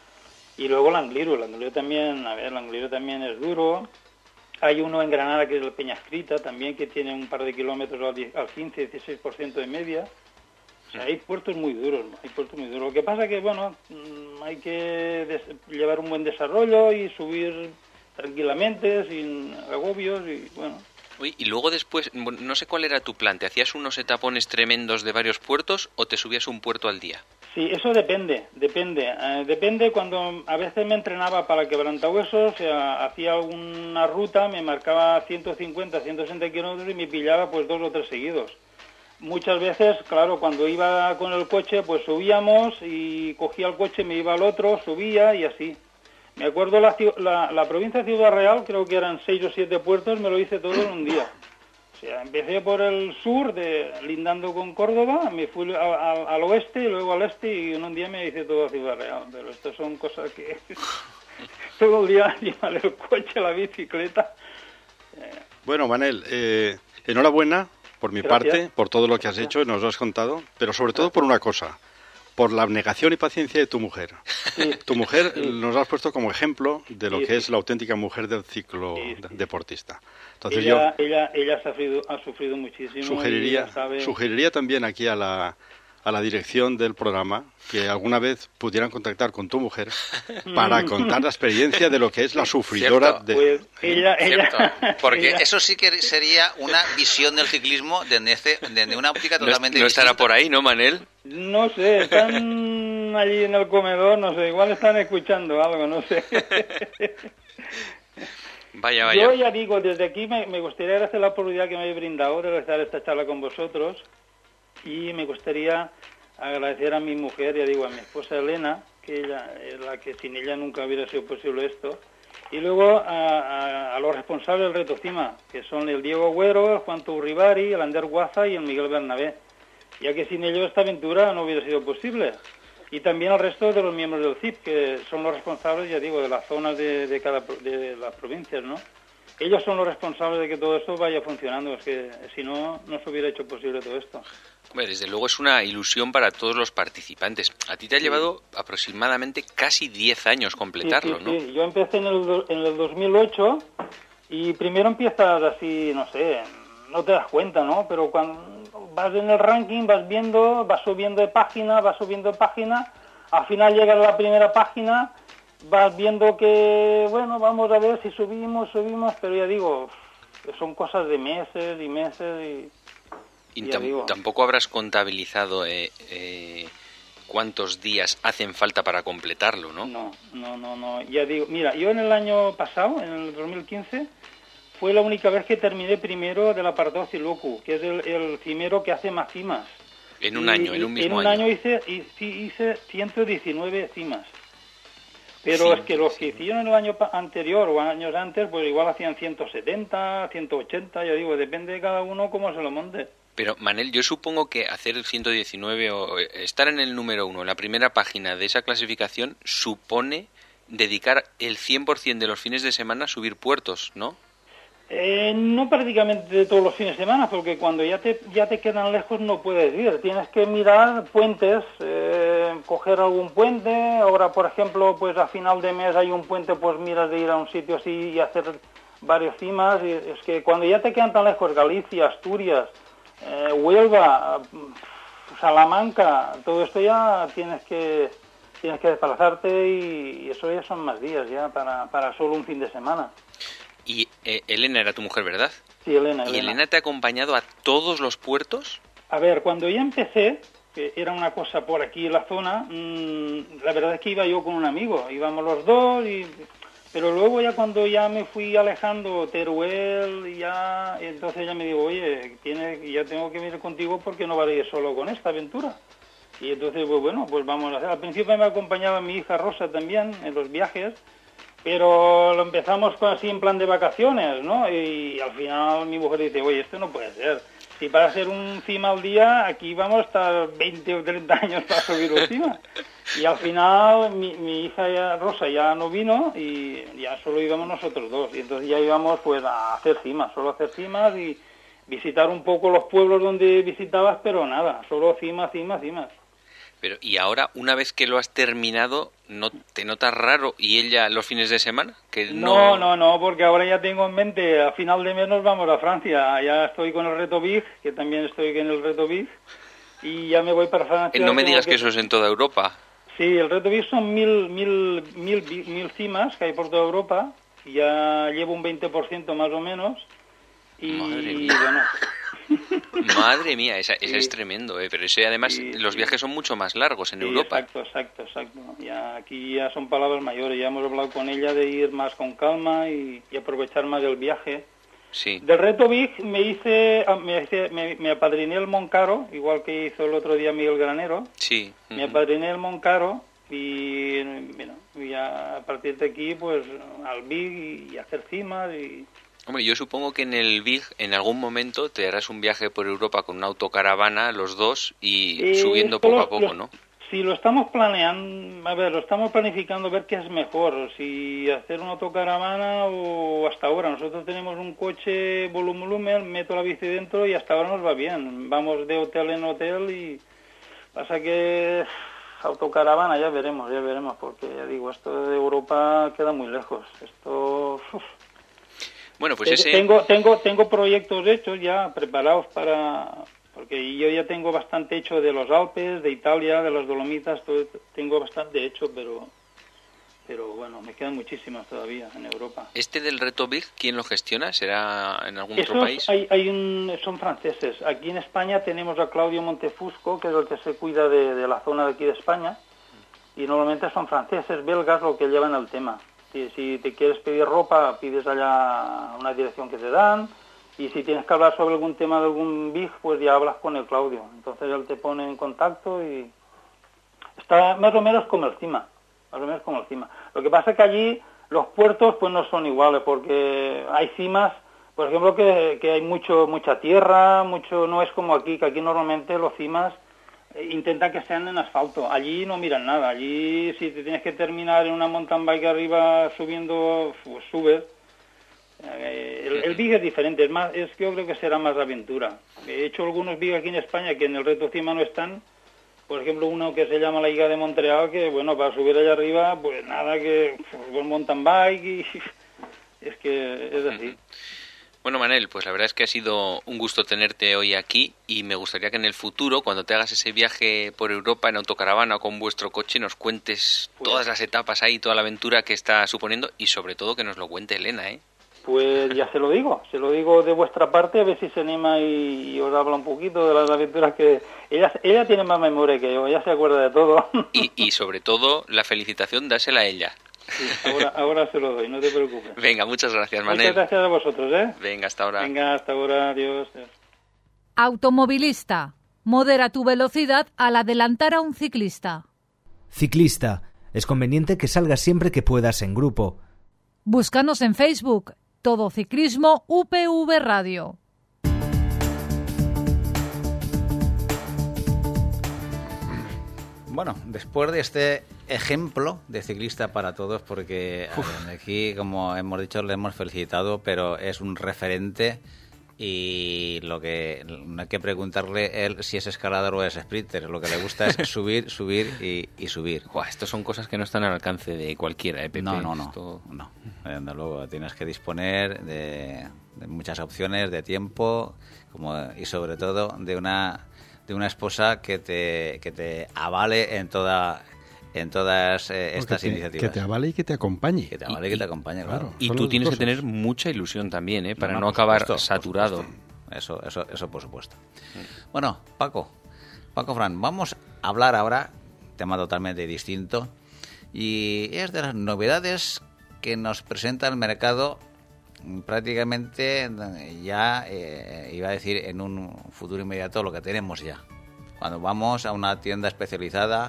Y luego el Angliru, el Angliru también, a ver, el Angliru también es duro. Hay uno en Granada que es el Peñascrita, también, que tiene un par de kilómetros al, die- al quince, dieciséis por ciento de media. O sea, hay puertos muy duros, ¿no? Hay puertos muy duros. Lo que pasa que, bueno, mm, hay que des- llevar un buen desarrollo y subir tranquilamente, sin agobios, y bueno... Uy, y luego después, bueno, no sé cuál era tu plan, ¿te hacías unos etapones tremendos de varios puertos o te subías un puerto al día? Sí, eso depende, depende. Eh, depende cuando a veces me entrenaba para quebrantahuesos, o sea, hacía alguna ruta, me marcaba ciento cincuenta, ciento sesenta kilómetros y me pillaba pues dos o tres seguidos. Muchas veces, claro, cuando iba con el coche, pues subíamos y cogía el coche, me iba al otro, subía y así. Me acuerdo la, ciu- la, la provincia de Ciudad Real, creo que eran seis o siete puertos, me lo hice todo en un día. O sea, empecé por el sur, de, lindando con Córdoba, me fui a- a- al oeste y luego al este, y en un día me hice todo a Ciudad Real. Pero estas son cosas que todo el día llevar el coche, la bicicleta. Bueno, Manel, eh, enhorabuena por mi Gracias. parte, por todo lo que has hecho y nos lo has contado, pero sobre todo por una cosa, por la abnegación y paciencia de tu mujer. Sí. Tu mujer Sí. nos la has puesto como ejemplo de lo Sí, que sí. es la auténtica mujer del ciclo Sí, sí. deportista. Entonces Ella, ella, ella ha sufrido, ha sufrido yo muchísimo. sugeriría, y ya sabe- sugeriría también aquí a la, a la dirección del programa que alguna vez pudieran contactar con tu mujer para contar la experiencia de lo que es la sufridora Cierto. de... Pues ella, Cierto, ella, porque ella- eso sí que sería una visión del ciclismo desde, ese- desde una óptica No, totalmente no estará distinta. por ahí, ¿no, Manel? No sé, están allí en el comedor, no sé, igual están escuchando algo, no sé. Vaya, vaya. Yo ya digo, desde aquí me, me gustaría agradecer la oportunidad que me habéis brindado de realizar esta charla con vosotros, y me gustaría agradecer a mi mujer, ya digo, a mi esposa Elena, que ella es la que sin ella nunca hubiera sido posible esto, y luego a, a- a los responsables del Reto Cima, que son el Diego Agüero, el Juan Turribari, el Ander Guaza y el Miguel Bernabé, ya que sin ellos esta aventura no hubiera sido posible. Y también al resto de los miembros del C I P, que son los responsables, ya digo, de las zonas de, de cada pro- de las provincias, ¿no? Ellos son los responsables de que todo esto vaya funcionando, es que si no, no se hubiera hecho posible todo esto. Hombre, desde luego es una ilusión para todos los participantes. A ti te ha llevado aproximadamente casi diez años completarlo, sí, sí, ¿no? sí. Yo empecé en el, do- en el dos mil ocho y primero empiezas así, no sé, no te das cuenta, ¿no? Pero cuando vas en el ranking, vas viendo, vas subiendo de página, vas subiendo de página, al final llegas a la primera página, vas viendo que, bueno, vamos a ver si subimos, subimos, pero ya digo, son cosas de meses y meses y... Y ya tam- digo. tampoco habrás contabilizado eh, eh, cuántos días hacen falta para completarlo, ¿no? No, no, no, no. Ya digo, mira, yo en el año pasado, en el dos mil quince, fue la única vez que terminé primero del apartado Cilocu, que es el, el cimero que hace más cimas. En un Y- año, en un y- mismo En un año, año. hice, y, sí, hice ciento diecinueve cimas. Pero es que los que hicieron el año pa- anterior o años antes, pues igual hacían ciento setenta, ciento ochenta, ya digo, depende de cada uno cómo se lo monte. Pero, Manel, yo supongo que hacer el ciento diecinueve o eh, estar en el número uno, en la primera página de esa clasificación, supone dedicar el cien por ciento de los fines de semana a subir puertos, ¿no? Eh, no prácticamente todos los fines de semana, porque cuando ya te ya te quedan lejos no puedes ir. Tienes que mirar puentes, eh, coger algún puente. Ahora, por ejemplo, pues a final de mes hay un puente, pues miras de ir a un sitio así y hacer varios cimas. Y es que cuando ya te quedan tan lejos, Galicia, Asturias, eh, Huelva, Salamanca, todo esto ya tienes que tienes que desplazarte y, y eso ya son más días ya para, para solo un fin de semana. Y eh, Elena era tu mujer, ¿verdad? Sí, Elena, ¿Y Elena. Elena te ha acompañado a todos los puertos? A ver, cuando ya empecé, que era una cosa por aquí en la zona, mmm, la verdad es que iba yo con un amigo, íbamos los dos, y pero luego ya cuando ya me fui alejando, Teruel, y ya, entonces ya me digo, oye, tiene, ya tengo que venir contigo porque no vale ir solo con esta aventura. Y entonces, pues bueno, pues vamos a hacer. Al principio me acompañaba mi hija Rosa también en los viajes, pero lo empezamos así en plan de vacaciones, ¿no? Y, y al final mi mujer dice, oye, esto no puede ser. Si para hacer un cima al día, aquí vamos a estar veinte o treinta años para subir un cima. Y al final mi, mi hija ya, Rosa ya no vino y ya solo íbamos nosotros dos. Y entonces ya íbamos pues a hacer cimas, solo a hacer cimas y visitar un poco los pueblos donde visitabas, pero nada, solo cimas, cimas, cimas. Pero, ¿y ahora, una vez que lo has terminado, no te notas raro y ella los fines de semana? Que no... no, no, no, porque ahora ya tengo en mente, a final de mes nos vamos a Francia, ya estoy con el Reto Big, que también estoy en el Reto Big, y ya me voy para Francia. Eh, no me digas que... que eso es en toda Europa. Sí, el Reto Big son mil, mil, mil, mil cimas que hay por toda Europa, y ya llevo un veinte por ciento más o menos, y, Madre y mía. bueno... Madre mía, esa, esa sí. es tremendo, ¿eh? Pero eso además sí, los sí. viajes son mucho más largos en sí, Europa. Exacto, exacto, exacto. Ya, aquí ya son palabras mayores, ya hemos hablado con ella de ir más con calma y, y aprovechar más el viaje. Sí. Del Reto Big me hice, me, hice me, me apadriné el Moncaro, igual que hizo el otro día Miguel Granero. Sí. Me apadriné el Moncaro y, bueno, ya a partir de aquí pues al Big y hacer cimas y... Hombre, yo supongo que en el Big en algún momento te harás un viaje por Europa con una autocaravana, los dos, y eh, subiendo poco lo, a poco, lo, ¿no? Sí, lo estamos planeando, a ver, lo estamos planificando ver qué es mejor, si hacer una autocaravana o hasta ahora. Nosotros tenemos un coche volumen, meto la bici dentro y hasta ahora nos va bien. Vamos de hotel en hotel y pasa que autocaravana ya veremos, ya veremos, porque ya digo, esto de Europa queda muy lejos. Esto... Uf. Bueno, pues ese... Tengo, tengo, tengo proyectos hechos ya, preparados para... Porque yo ya tengo bastante hecho de los Alpes, de Italia, de las Dolomitas, todo, tengo bastante hecho, pero... Pero bueno, me quedan muchísimas todavía en Europa. ¿Este del Reto Big, quién lo gestiona? ¿Será en algún Esos otro país? Hay, hay un, son franceses. Aquí en España tenemos a Claudio Montefusco, que es el que se cuida de, de la zona de aquí de España, y normalmente son franceses, belgas, lo que llevan el tema. Si, si te quieres pedir ropa, pides allá una dirección que te dan, y si tienes que hablar sobre algún tema de algún big, pues ya hablas con el Claudio. Entonces él te pone en contacto y está más o menos como el CIMA, más o menos como el CIMA. Lo que pasa es que allí los puertos pues no son iguales, porque hay cimas, por ejemplo, que, que hay mucho mucha tierra, mucho no es como aquí, que aquí normalmente los cimas intentan que sean en asfalto. Allí no miran nada. Allí si te tienes que terminar en una mountain bike arriba subiendo, pues subes. El, el big es diferente, es más, es yo creo que será más aventura. He hecho algunos big aquí en España que en el Reto Cima no están. Por ejemplo, uno que se llama la Higa de Montreal, que bueno, para subir allá arriba, pues nada, que con mountain bike y es que es así. Bueno, Manel, pues la verdad es que ha sido un gusto tenerte hoy aquí y me gustaría que en el futuro, cuando te hagas ese viaje por Europa en autocaravana o con vuestro coche, nos cuentes pues, todas las etapas ahí, toda la aventura que está suponiendo y sobre todo que nos lo cuente Elena, ¿eh? Pues ya se lo digo, se lo digo de vuestra parte, a ver si se anima y, y os habla un poquito de las aventuras que... Ella, ella tiene más memoria que yo, ella se acuerda de todo. Y, y sobre todo, la felicitación dásela a ella. Sí, ahora, ahora se lo doy, no te preocupes. Venga, muchas gracias, Manel. Muchas gracias a vosotros, ¿eh? Venga, hasta ahora. Venga, hasta ahora, adiós. Automovilista. Modera tu velocidad al adelantar a un ciclista. Ciclista. Es conveniente que salgas siempre que puedas en grupo. Búscanos en Facebook. Todo Ciclismo U P V Radio. Bueno, después de este ejemplo de ciclista para todos, porque a ver, aquí, como hemos dicho, le hemos felicitado, pero es un referente y lo que no hay que preguntarle él si es escalador o es sprinter. Lo que le gusta es subir, subir y, y subir. Buah, estos son cosas que no están al alcance de cualquiera, ¿eh, Pepe? No, no, no. Esto... no. Desde luego, tienes que disponer de, de muchas opciones, de tiempo, como y sobre todo de una de una esposa que te que te avale en toda en todas eh, estas te, iniciativas. Que te avale y que te acompañe. Que te avale y, y que te acompañe, claro. Y tú tienes cosas. que tener mucha ilusión también, ¿eh? Para no, no, no acabar supuesto, saturado. Eso, eso, eso por supuesto. Bueno, Paco, Paco Fran, vamos a hablar ahora, tema totalmente distinto, y es de las novedades que nos presenta el mercado prácticamente ya, eh, iba a decir, en un futuro inmediato lo que tenemos ya. Cuando vamos a una tienda especializada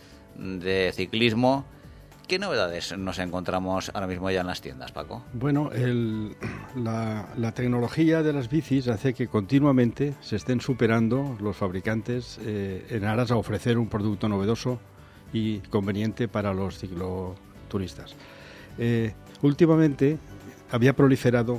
de ciclismo, ¿qué novedades nos encontramos ahora mismo ya en las tiendas, Paco? Bueno, el, la, la tecnología de las bicis hace que continuamente se estén superando los fabricantes eh, en aras a ofrecer un producto novedoso y conveniente para los cicloturistas. Eh, últimamente había proliferado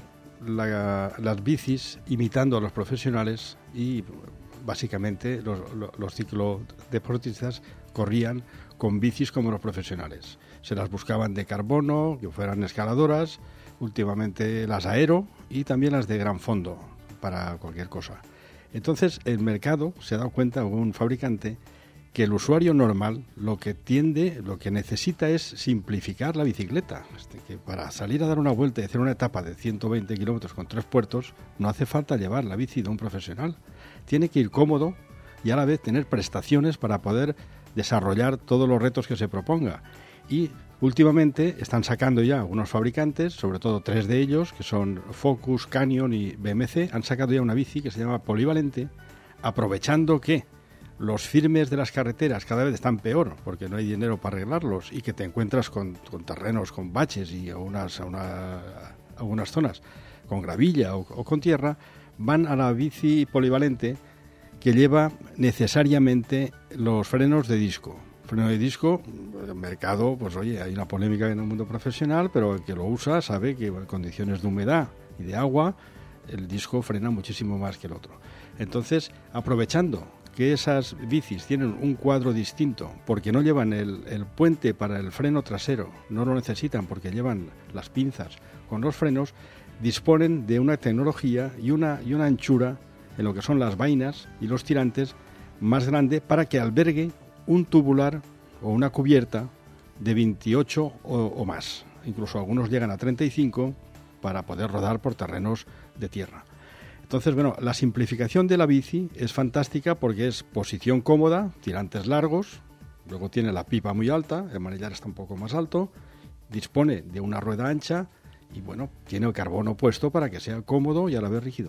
la, las bicis imitando a los profesionales y básicamente los, los, los ciclodeportistas corrían con bicis como los profesionales. Se las buscaban de carbono, que fueran escaladoras, últimamente las aero y también las de gran fondo para cualquier cosa. Entonces el mercado se ha dado cuenta, un fabricante, que el usuario normal lo que tiende, lo que necesita es simplificar la bicicleta. Este, que para salir a dar una vuelta y hacer una etapa de ciento veinte kilómetros con tres puertos, no hace falta llevar la bici de un profesional. Tiene que ir cómodo y a la vez tener prestaciones para poder desarrollar todos los retos que se proponga. Y últimamente están sacando ya algunos fabricantes, sobre todo tres de ellos, que son Focus, Canyon y B M C, han sacado ya una bici que se llama polivalente, aprovechando que los firmes de las carreteras cada vez están peor, porque no hay dinero para arreglarlos, y que te encuentras con, con terrenos, con baches y algunas, una, algunas zonas con gravilla o, o con tierra, van a la bici polivalente que lleva necesariamente los frenos de disco. Freno de disco, el mercado, pues oye, hay una polémica en el mundo profesional, pero el que lo usa sabe que en condiciones de humedad y de agua, el disco frena muchísimo más que el otro. Entonces, aprovechando que esas bicis tienen un cuadro distinto, porque no llevan el, el puente para el freno trasero, no lo necesitan porque llevan las pinzas con los frenos, disponen de una tecnología y una, y una anchura en lo que son las vainas y los tirantes más grande para que albergue un tubular o una cubierta de veintiocho o, o más. Incluso algunos llegan a treinta y cinco para poder rodar por terrenos de tierra. Entonces, bueno, la simplificación de la bici es fantástica porque es posición cómoda, tirantes largos, luego tiene la pipa muy alta, el manillar está un poco más alto, dispone de una rueda ancha y, bueno, tiene el carbono puesto para que sea cómodo y a la vez rígido.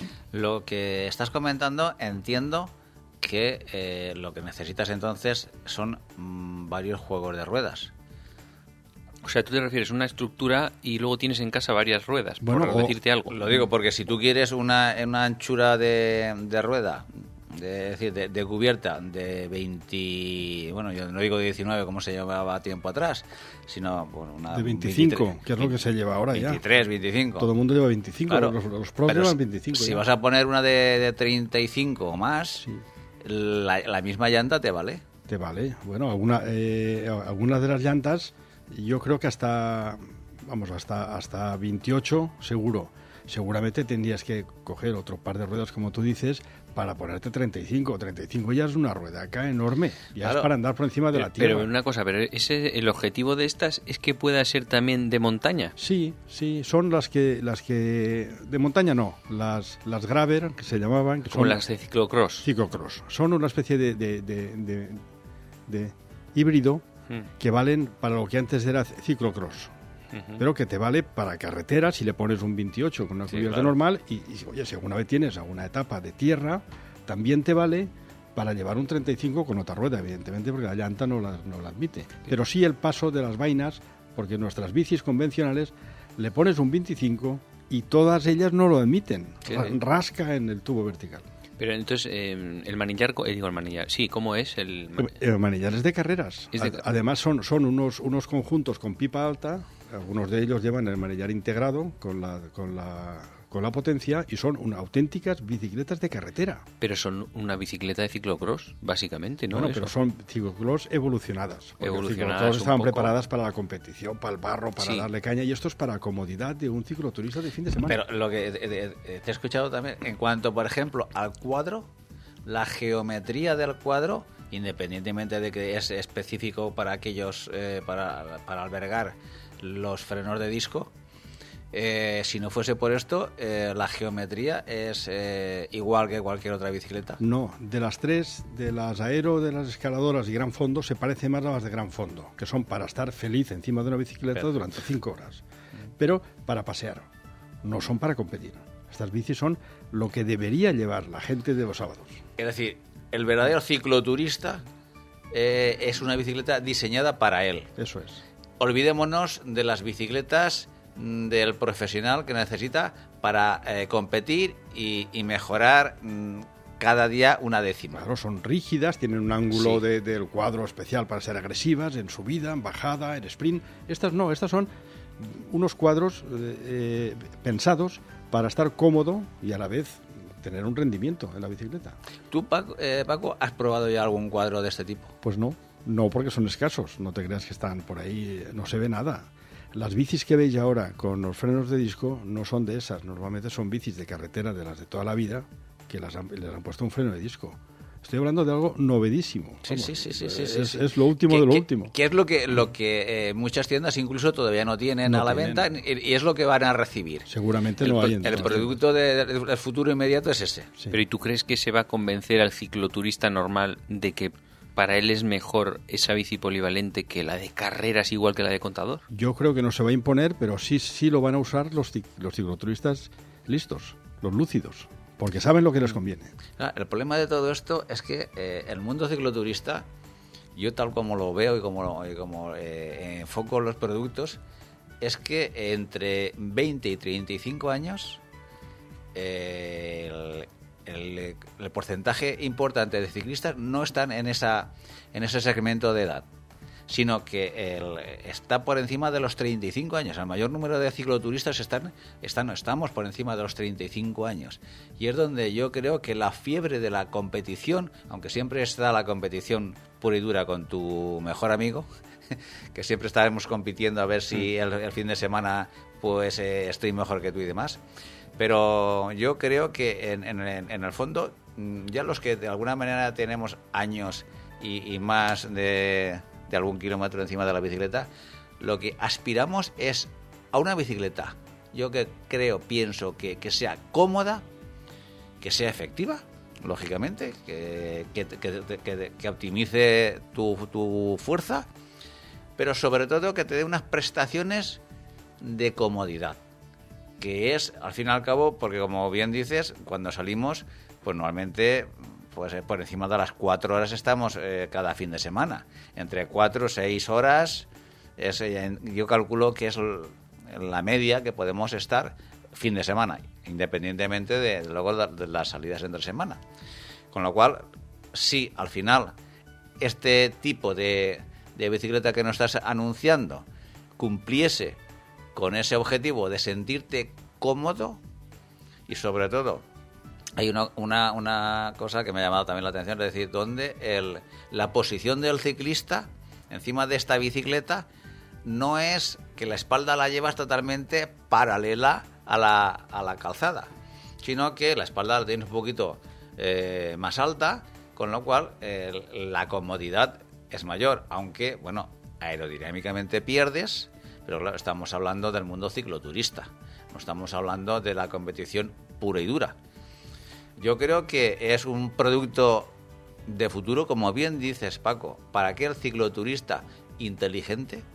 Lo que estás comentando, entiendo que eh, lo que necesitas entonces son mmm, varios juegos de ruedas. O sea, tú te refieres a una estructura y luego tienes en casa varias ruedas, bueno, por decirte algo. Lo digo porque si tú quieres una, una anchura de, de rueda, de, es decir, de, de cubierta de veinte, bueno, yo no digo diecinueve como se llevaba tiempo atrás, sino bueno, una de veinticinco, veintitrés, que es lo que se lleva ahora veintitrés, ya. veintitrés, veinticinco. Todo el mundo lleva veinticinco, claro, los, los pros pero llevan veinticinco. Si ya. vas a poner una de, de treinta y cinco o más, sí. la, la misma llanta te vale. Te vale. Bueno, alguna, eh, algunas de las llantas, yo creo que hasta, vamos, hasta, hasta veintiocho seguro. Seguramente tendrías que coger otro par de ruedas, como tú dices, para ponerte treinta y cinco. treinta y cinco ya es una rueda acá enorme. Ya claro. Es para andar por encima de pero, la tierra. Pero una cosa, pero ese el objetivo de estas es que pueda ser también de montaña. Sí, sí, son las que las que de montaña no, las las Graver que se llamaban, que Como son las de ciclocross. Ciclocross. Son una especie de de, de, de, de híbrido hmm. que valen para lo que antes era ciclocross. Uh-huh. Pero que te vale para carretera si le pones un veintiocho con una sí, cubierta claro. normal y, y oye, si alguna vez tienes alguna etapa de tierra, también te vale para llevar un treinta y cinco con otra rueda, evidentemente, porque la llanta no la, no la admite. Pero sí el paso de las vainas, porque nuestras bicis convencionales le pones un veinticinco y todas ellas no lo admiten, sí, Ra- sí. rasca en el tubo vertical. Pero entonces, eh, el manillar, eh, digo el manillar, sí, ¿cómo es? El, man... el manillar es de carreras. Es de... Además son, son unos, unos conjuntos con pipa alta, algunos de ellos llevan el manillar integrado con la, con la, con la potencia y son una, auténticas bicicletas de carretera. Pero son una bicicleta de ciclocross, básicamente, ¿no? Bueno, Eso. pero son ciclocross evolucionadas. Evolucionadas Los estaban un poco. preparadas para la competición, para el barro, para Sí. darle caña, y esto es para comodidad de un cicloturista de fin de semana. Pero lo que de, de, de, te he escuchado también, en cuanto, por ejemplo, al cuadro, la geometría del cuadro, independientemente de que es específico para aquellos, eh, para, para albergar los frenos de disco, Eh, si no fuese por esto, eh, la geometría es eh, igual que cualquier otra bicicleta. No, de las tres, de las aero, de las escaladoras y gran fondo, se parece más a las de gran fondo, que son para estar feliz encima de una bicicleta Pero. durante cinco horas. Pero para pasear, no son para competir. Estas bicis son lo que debería llevar la gente de los sábados. Es decir, el verdadero cicloturista eh, es una bicicleta diseñada para él. Eso es. Olvidémonos de las bicicletas del profesional que necesita para eh, competir y, y mejorar mmm, cada día una décima. Claro, son rígidas, tienen un ángulo sí. de, del cuadro especial para ser agresivas en subida, en bajada, en sprint. Estas no, estas son unos cuadros eh, pensados para estar cómodo y a la vez tener un rendimiento en la bicicleta. ¿Tú, Paco, eh, Paco, has probado ya algún cuadro de este tipo? Pues no, no porque son escasos, no te creas que están por ahí, no se ve nada. Las bicis que veis ahora con los frenos de disco no son de esas, normalmente son bicis de carretera de las de toda la vida que las han, les han puesto un freno de disco. Estoy hablando de algo novedísimo. Sí, sí, sí, sí, sí, es, sí, sí. es lo último ¿Qué, de lo qué, último. ¿Qué es lo que lo que eh, muchas tiendas incluso todavía no tienen no a la tienen. venta y es lo que van a recibir? Seguramente el, no hay. En el producto de, de, del futuro inmediato es ese. Sí. Pero ¿y tú crees que se va a convencer al cicloturista normal de que para él es mejor esa bici polivalente que la de carreras igual que la de contador? Yo creo que no se va a imponer, pero sí, sí lo van a usar los, los cicloturistas listos, los lúcidos, porque saben lo que les conviene. Ah, el problema de todo esto es que eh, el mundo cicloturista, yo tal como lo veo y como, lo, y como eh, enfoco los productos, es que entre veinte y treinta y cinco años eh, el, El, el porcentaje importante de ciclistas no están en esa en ese segmento de edad, sino que el, está por encima de los treinta y cinco años. El mayor número de cicloturistas están, están estamos por encima de los treinta y cinco años. Y es donde yo creo que la fiebre de la competición, aunque siempre está la competición pura y dura con tu mejor amigo, que siempre estaremos compitiendo a ver si el, el fin de semana pues eh, estoy mejor que tú y demás. Pero yo creo que en, en, en el fondo, ya los que de alguna manera tenemos años y, y más de, de algún kilómetro encima de la bicicleta, lo que aspiramos es a una bicicleta, yo que creo, pienso que, que sea cómoda, que sea efectiva, lógicamente, que, que, que, que, que optimice tu, tu fuerza, pero sobre todo que te dé unas prestaciones de comodidad, que es, al fin y al cabo, porque como bien dices, cuando salimos, pues normalmente pues eh, por encima de las cuatro horas estamos eh, cada fin de semana. Entre cuatro o seis horas, es, eh, yo calculo que es la media que podemos estar fin de semana, independientemente de, de luego de, de las salidas entre semana. Con lo cual, si al final este tipo de, de bicicleta que nos estás anunciando cumpliese con ese objetivo de sentirte cómodo, y sobre todo hay una, una, una cosa que me ha llamado también la atención, es decir, donde el, la posición del ciclista encima de esta bicicleta no es que la espalda la llevas totalmente paralela a la, a la calzada, sino que la espalda la tienes un poquito eh, más alta, con lo cual eh, la comodidad es mayor, aunque, bueno, aerodinámicamente pierdes. Pero claro, estamos hablando del mundo cicloturista, no estamos hablando de la competición pura y dura. Yo creo que es un producto de futuro, como bien dices, Paco, para aquel cicloturista inteligente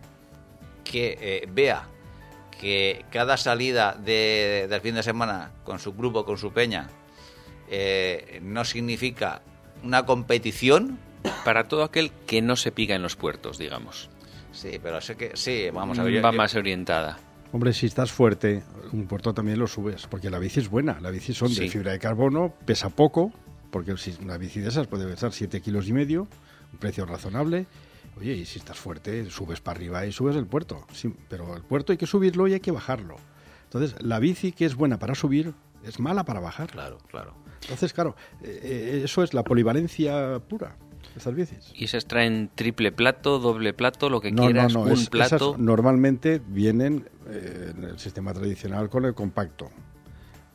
que eh, vea que cada salida de, del fin de semana con su grupo, con su peña, eh, no significa una competición. Para todo aquel que no se pica en los puertos, digamos. Sí, pero sé que sí, vamos a ver. Va yo, más yo... orientada. Hombre, si estás fuerte, un puerto también lo subes, porque la bici es buena. La bici son de sí. fibra de carbono, pesa poco, porque si una bici de esas puede pesar siete kilos y medio, un precio razonable. Oye, y si estás fuerte, subes para arriba y subes el puerto. Sí, pero el puerto hay que subirlo y hay que bajarlo. Entonces, la bici que es buena para subir es mala para bajar. Claro, claro. Entonces, claro, eh, eso es la polivalencia pura. Estas bicis. ¿Y esas traen triple plato, doble plato, lo que no, quieras, no, no. un Es, plato? Esas normalmente vienen eh, en el sistema tradicional con el compacto.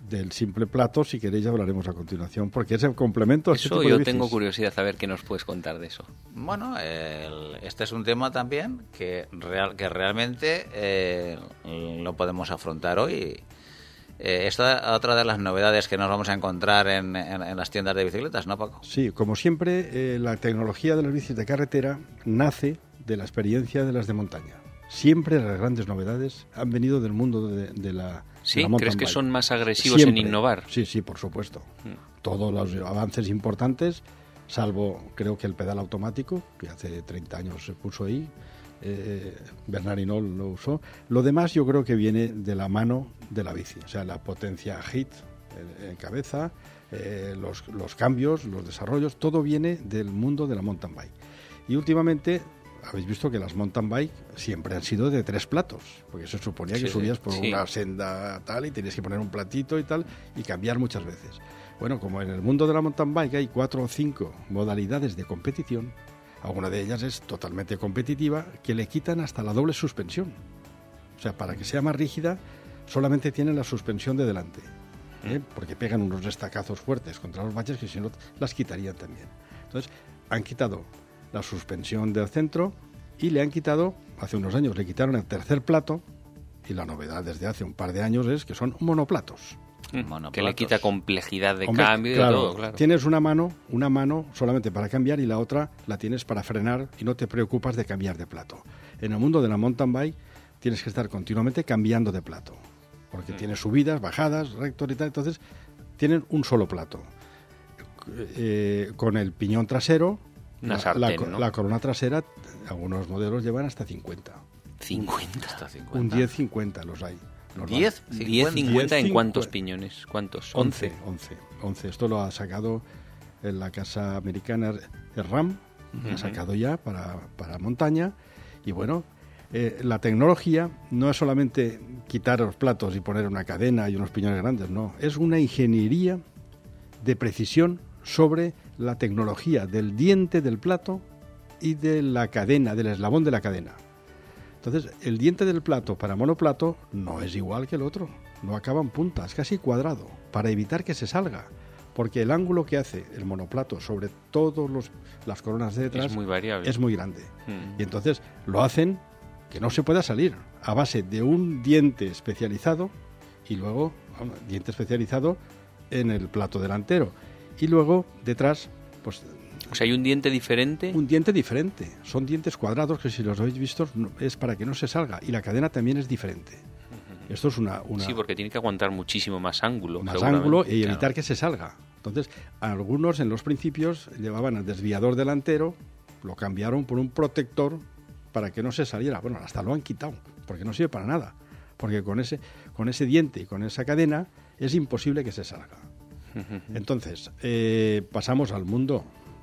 del simple plato, si queréis, hablaremos a continuación, porque es el complemento a este Eso tipo de yo bicis. tengo curiosidad a ver qué nos puedes contar de eso. Bueno, el- este es un tema también que, real, que realmente eh, lo podemos afrontar hoy. Eh, esta es otra de las novedades que nos vamos a encontrar en, en- en las tiendas de bicicletas, ¿no, Paco? Sí, como siempre, eh, la tecnología de las bicis de carretera nace de la experiencia de las de montaña. Siempre las grandes novedades han venido del mundo de, de la ¿Sí? de la mountain ¿Crees que bike. son más agresivos Siempre. en innovar? Sí, sí, por supuesto. Mm. Todos los avances importantes, salvo creo que el pedal automático, que hace treinta años se puso ahí, eh, Bernard Hinault lo usó. Lo demás yo creo que viene de la mano de la bici, o sea, la potencia hit en, en cabeza, eh, los, los cambios, los desarrollos, todo viene del mundo de la mountain bike. Y últimamente habéis visto que las mountain bike siempre han sido de tres platos, porque se suponía que Sí, subías por sí. una senda tal y tenías que poner un platito y tal y cambiar muchas veces. Bueno, como en el mundo de la mountain bike hay cuatro o cinco modalidades de competición, alguna de ellas es totalmente competitiva, que le quitan hasta la doble suspensión. O sea, para que sea más rígida, solamente tienen la suspensión de delante, ¿eh? Porque pegan unos estacazos fuertes contra los baches que si no las quitarían también. Entonces, han quitado la suspensión del centro y le han quitado, hace unos años le quitaron el tercer plato, y la novedad desde hace un par de años es que son monoplatos. Mm, Monoplatos. Que le quita complejidad de Hombre, cambio y claro, de todo, claro. Tienes una mano, una mano solamente para cambiar y la otra la tienes para frenar y no te preocupas de cambiar de plato. En el mundo de la mountain bike tienes que estar continuamente cambiando de plato, porque Mm. tienes subidas, bajadas, rectos y tal, entonces tienen un solo plato. Eh, con el piñón trasero, Una la, sartén, la co- ¿no? la corona trasera, algunos modelos llevan hasta cincuenta. cincuenta. Hasta Un cincuenta. diez cincuenta los hay. Los ¿diez? diez, cincuenta en diez, cuántos cincuenta. piñones? ¿Cuántos? once, once. once, once. Esto lo ha sacado en la casa americana RAM, lo ha sacado ya para, para montaña. Y bueno, eh, la tecnología no es solamente quitar los platos y poner una cadena y unos piñones grandes, no. Es una ingeniería de precisión sobre la tecnología del diente del plato y de la cadena, del eslabón de la cadena. Entonces, el diente del plato para monoplato no es igual que el otro, no acaba en punta, es casi cuadrado, para evitar que se salga, porque el ángulo que hace el monoplato sobre todas las coronas de detrás Es muy variable. es muy grande. Mm. Y entonces lo hacen que no se pueda salir, a base de un diente especializado y luego bueno, diente especializado en el plato delantero. Y luego detrás, pues O sea, hay un diente diferente. un diente diferente. Son dientes cuadrados que si los habéis visto no- es para que no se salga. Y la cadena también es diferente. Esto es una... una Sí, porque tiene que aguantar muchísimo más ángulo. más seguramente. ángulo y Claro. evitar que se salga. Entonces, algunos en los principios llevaban el desviador delantero, lo cambiaron por un protector para que no se saliera. Bueno, hasta lo han quitado, porque no sirve para nada. Porque con ese, con ese diente y con esa cadena es imposible que se salga. Entonces, eh, pasamos al mundo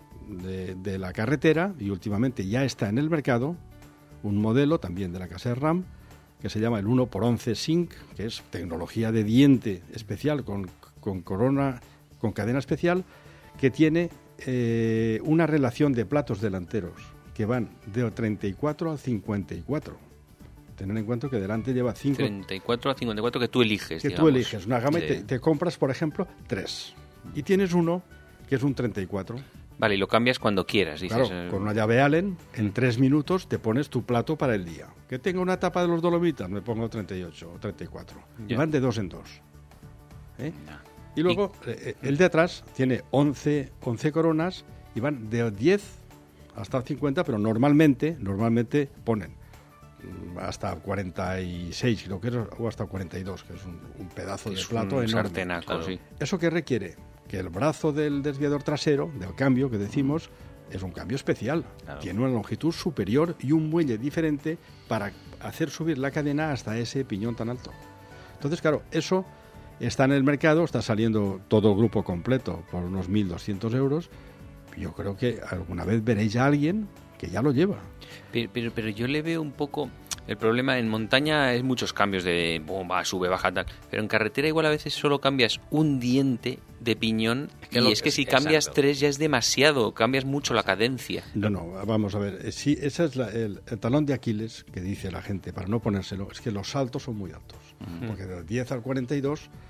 de, de la carretera y últimamente ya está en el mercado un modelo también de la casa de RAM que se llama el uno por once Sync, que es tecnología de diente especial con, con corona, con cadena especial, que tiene eh, una relación de platos delanteros que van de treinta y cuatro a cincuenta y cuatro. Tener en cuenta que delante lleva cinco treinta y cuatro a cincuenta y cuatro que tú eliges, que tú digamos. eliges una gama y Sí. te, te compras, por ejemplo, tres. Y tienes uno que es un treinta y cuatro. Vale, y lo cambias cuando quieras, dices. Claro, eh, con una llave Allen, en tres minutos te pones tu plato para el día. Que tenga una tapa de los Dolomitas, me pongo treinta y ocho o treinta y cuatro. Y Ya. van de dos en dos. ¿Eh? Ya. Y luego, eh, el de atrás tiene once, once coronas y van de diez hasta cincuenta, pero normalmente, normalmente ponen mm, hasta cuarenta y seis, creo que es, o hasta cuarenta y dos, que es un, un pedazo de es plato un enorme. sartenazo, Claro. sí. ¿Eso qué requiere? Que el brazo del desviador trasero, del cambio que decimos, es un cambio especial. Claro. Tiene una longitud superior y un muelle diferente para hacer subir la cadena hasta ese piñón tan alto. Entonces, claro, eso está en el mercado, está saliendo todo el grupo completo por unos mil doscientos euros. Yo creo que alguna vez veréis a alguien que ya lo lleva. Pero, pero, pero yo le veo un poco... El problema en montaña es muchos cambios de bomba, sube, baja, tal. Pero en carretera igual a veces solo cambias un diente de piñón que y lo- es que si exacto. cambias tres ya es demasiado, cambias mucho la cadencia. No, no, vamos a ver. eh, Sí, ese es la- el, el talón de Aquiles que dice la gente para no ponérselo, es que los saltos son muy altos. Porque del diez al cuarenta y dos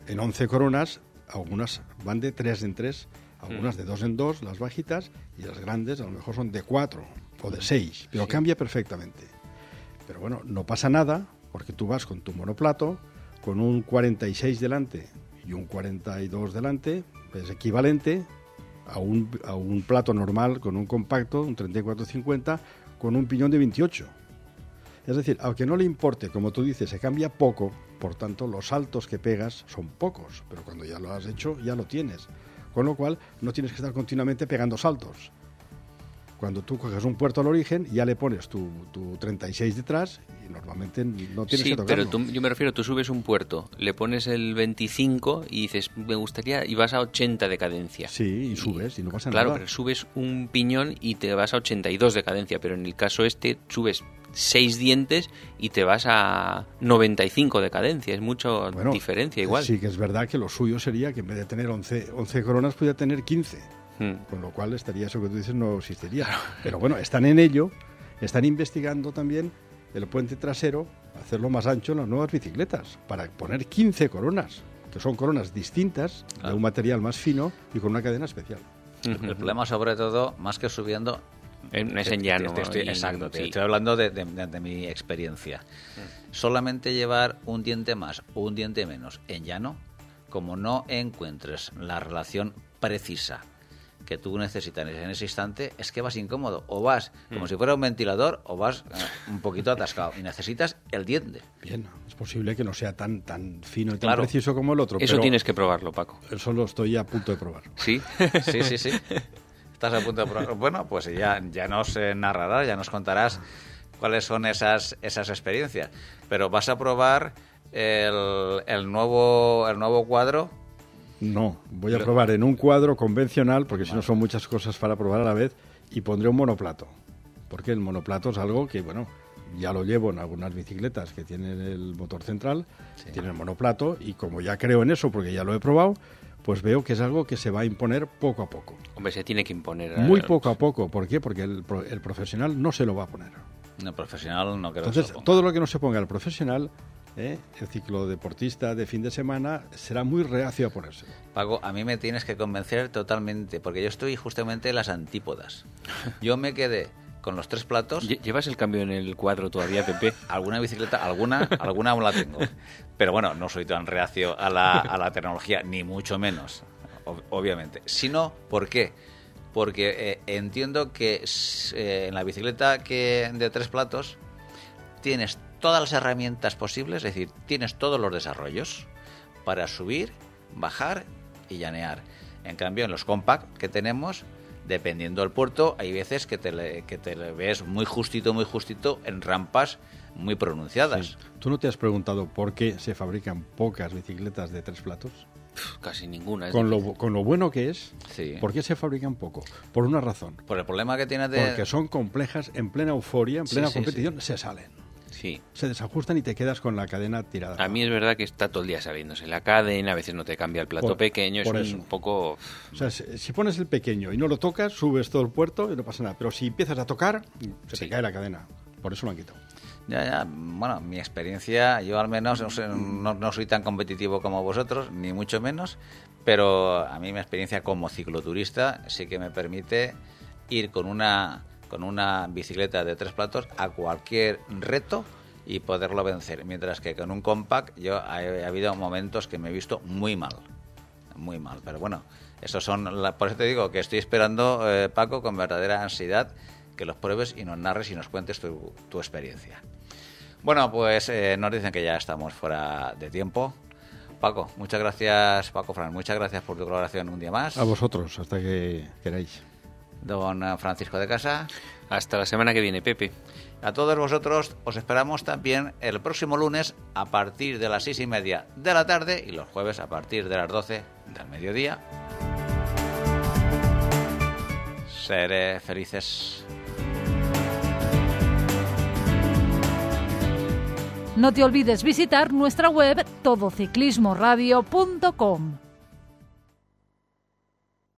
en once coronas, algunas van de tres en tres, algunas de dos en dos, las bajitas, y las grandes a lo mejor son de cuatro o de seis, pero sí. Cambia perfectamente. Pero bueno, no pasa nada, porque tú vas con tu monoplato, con un cuarenta y seis delante y un cuarenta y dos delante, es equivalente a un, a un plato normal con un compacto, un treinta y cuatro cincuenta, con un piñón de veintiocho. Es decir, aunque no le importe, como tú dices, se cambia poco, por tanto los saltos que pegas son pocos, pero cuando ya lo has hecho ya lo tienes, con lo cual no tienes que estar continuamente pegando saltos. Cuando tú coges un puerto al origen, ya le pones tu, tu treinta y seis detrás y normalmente no tienes sí, que tocarlo. Sí, pero tú, yo me refiero, tú subes un puerto, le pones el veinticinco y dices, me gustaría, y vas a ochenta de cadencia. Sí, y subes y, y no pasa claro, nada. Claro, pero subes un piñón y te vas a ochenta y dos de cadencia, pero en el caso este subes seis dientes y te vas a noventa y cinco de cadencia, es mucha bueno, diferencia igual. Sí, que es verdad que lo suyo sería que en vez de tener once, once coronas pudiera tener quince. Con lo cual estaría eso que tú dices no existiría. Pero bueno, están en ello, están investigando también el puente trasero, hacerlo más ancho en las nuevas bicicletas, para poner quince coronas, que son coronas distintas, claro, de un material más fino y con una cadena especial. El, el problema sobre todo, más que subiendo, en, es en llano. Te, te estoy, y, exacto, te sí. estoy hablando de, de, de, de mi experiencia. Mm. Solamente llevar un diente más o un diente menos en llano, como no encuentres la relación precisa que tú necesitas en ese instante, es que vas incómodo. O vas como mm. si fuera un ventilador o vas eh, un poquito atascado y necesitas el diente. Bien, es posible que no sea tan tan fino y tan claro. preciso como el otro. Eso pero tienes que probarlo, Paco. Eso lo estoy a punto de probar. ¿Sí? Sí, sí, sí. Estás a punto de probar. Bueno, pues ya, ya nos eh, narrarás, ya nos contarás cuáles son esas, esas experiencias. Pero vas a probar el, el, nuevo, el nuevo cuadro. No, voy a probar en un cuadro convencional, porque vale. si no son muchas cosas para probar a la vez, y pondré un monoplato. Porque el monoplato es algo que, bueno, ya lo llevo en algunas bicicletas que tienen el motor central, sí. tienen el monoplato, y como ya creo en eso, porque ya lo he probado, pues veo que es algo que se va a imponer poco a poco. Hombre, se tiene que imponer. Muy poco a poco. ¿Por qué? Porque el, el profesional no se lo va a poner. El profesional no creo Entonces, que se lo ponga. Todo lo que no se ponga el profesional... ¿Eh? El ciclodeportista de fin de semana será muy reacio a ponérselo. Paco, a mí me tienes que convencer totalmente, porque yo estoy justamente en las antípodas. Yo me quedé con los tres platos. ¿Llevas el cambio en el cuadro todavía, Pepe? Alguna bicicleta, alguna, alguna aún la tengo. Pero bueno, no soy tan reacio a la, a la tecnología, ni mucho menos, ob- obviamente. Sino, ¿por qué? Porque eh, entiendo que eh, en la bicicleta que de tres platos tienes todas las herramientas posibles, es decir, tienes todos los desarrollos para subir, bajar y llanear. En cambio, en los compact que tenemos, dependiendo del puerto, hay veces que te, le, que te le ves muy justito, muy justito en rampas muy pronunciadas. Sí. ¿Tú no te has preguntado por qué se fabrican pocas bicicletas de tres platos? Casi ninguna. Con lo, con lo bueno que es, sí. ¿por qué se fabrican poco? Por una razón. Por el problema que tiene de... Porque son complejas, en plena euforia, en plena sí, sí, competición, sí. se salen. Sí. Se desajustan y te quedas con la cadena tirada. A mí es verdad que está todo el día saliéndose la cadena, a veces no te cambia el plato por, pequeño, por es eso. un poco... O sea, si, si pones el pequeño y no lo tocas, subes todo el puerto y no pasa nada. Pero si empiezas a tocar, se sí. te cae la cadena. Por eso lo han quitado. Ya, ya, bueno, mi experiencia, yo al menos no, sé, no, no soy tan competitivo como vosotros, ni mucho menos, pero a mí mi experiencia como cicloturista sí que me permite ir con una, con una bicicleta de tres platos a cualquier reto y poderlo vencer, mientras que con un compact yo ha, ha habido momentos que me he visto muy mal, muy mal, pero bueno, esos son la, por eso te digo que estoy esperando, eh, Paco, con verdadera ansiedad que los pruebes y nos narres y nos cuentes tu, tu experiencia. Bueno, pues eh, nos dicen que ya estamos fuera de tiempo. Paco, muchas gracias, Paco Fran, muchas gracias por tu colaboración un día más. A vosotros, hasta que queráis. Don Francisco de Casa. Hasta la semana que viene, Pepe. A todos vosotros os esperamos también el próximo lunes a partir de las seis y media de la tarde y los jueves a partir de las doce del mediodía. Seré felices. No te olvides visitar nuestra web todo ciclismo radio punto com.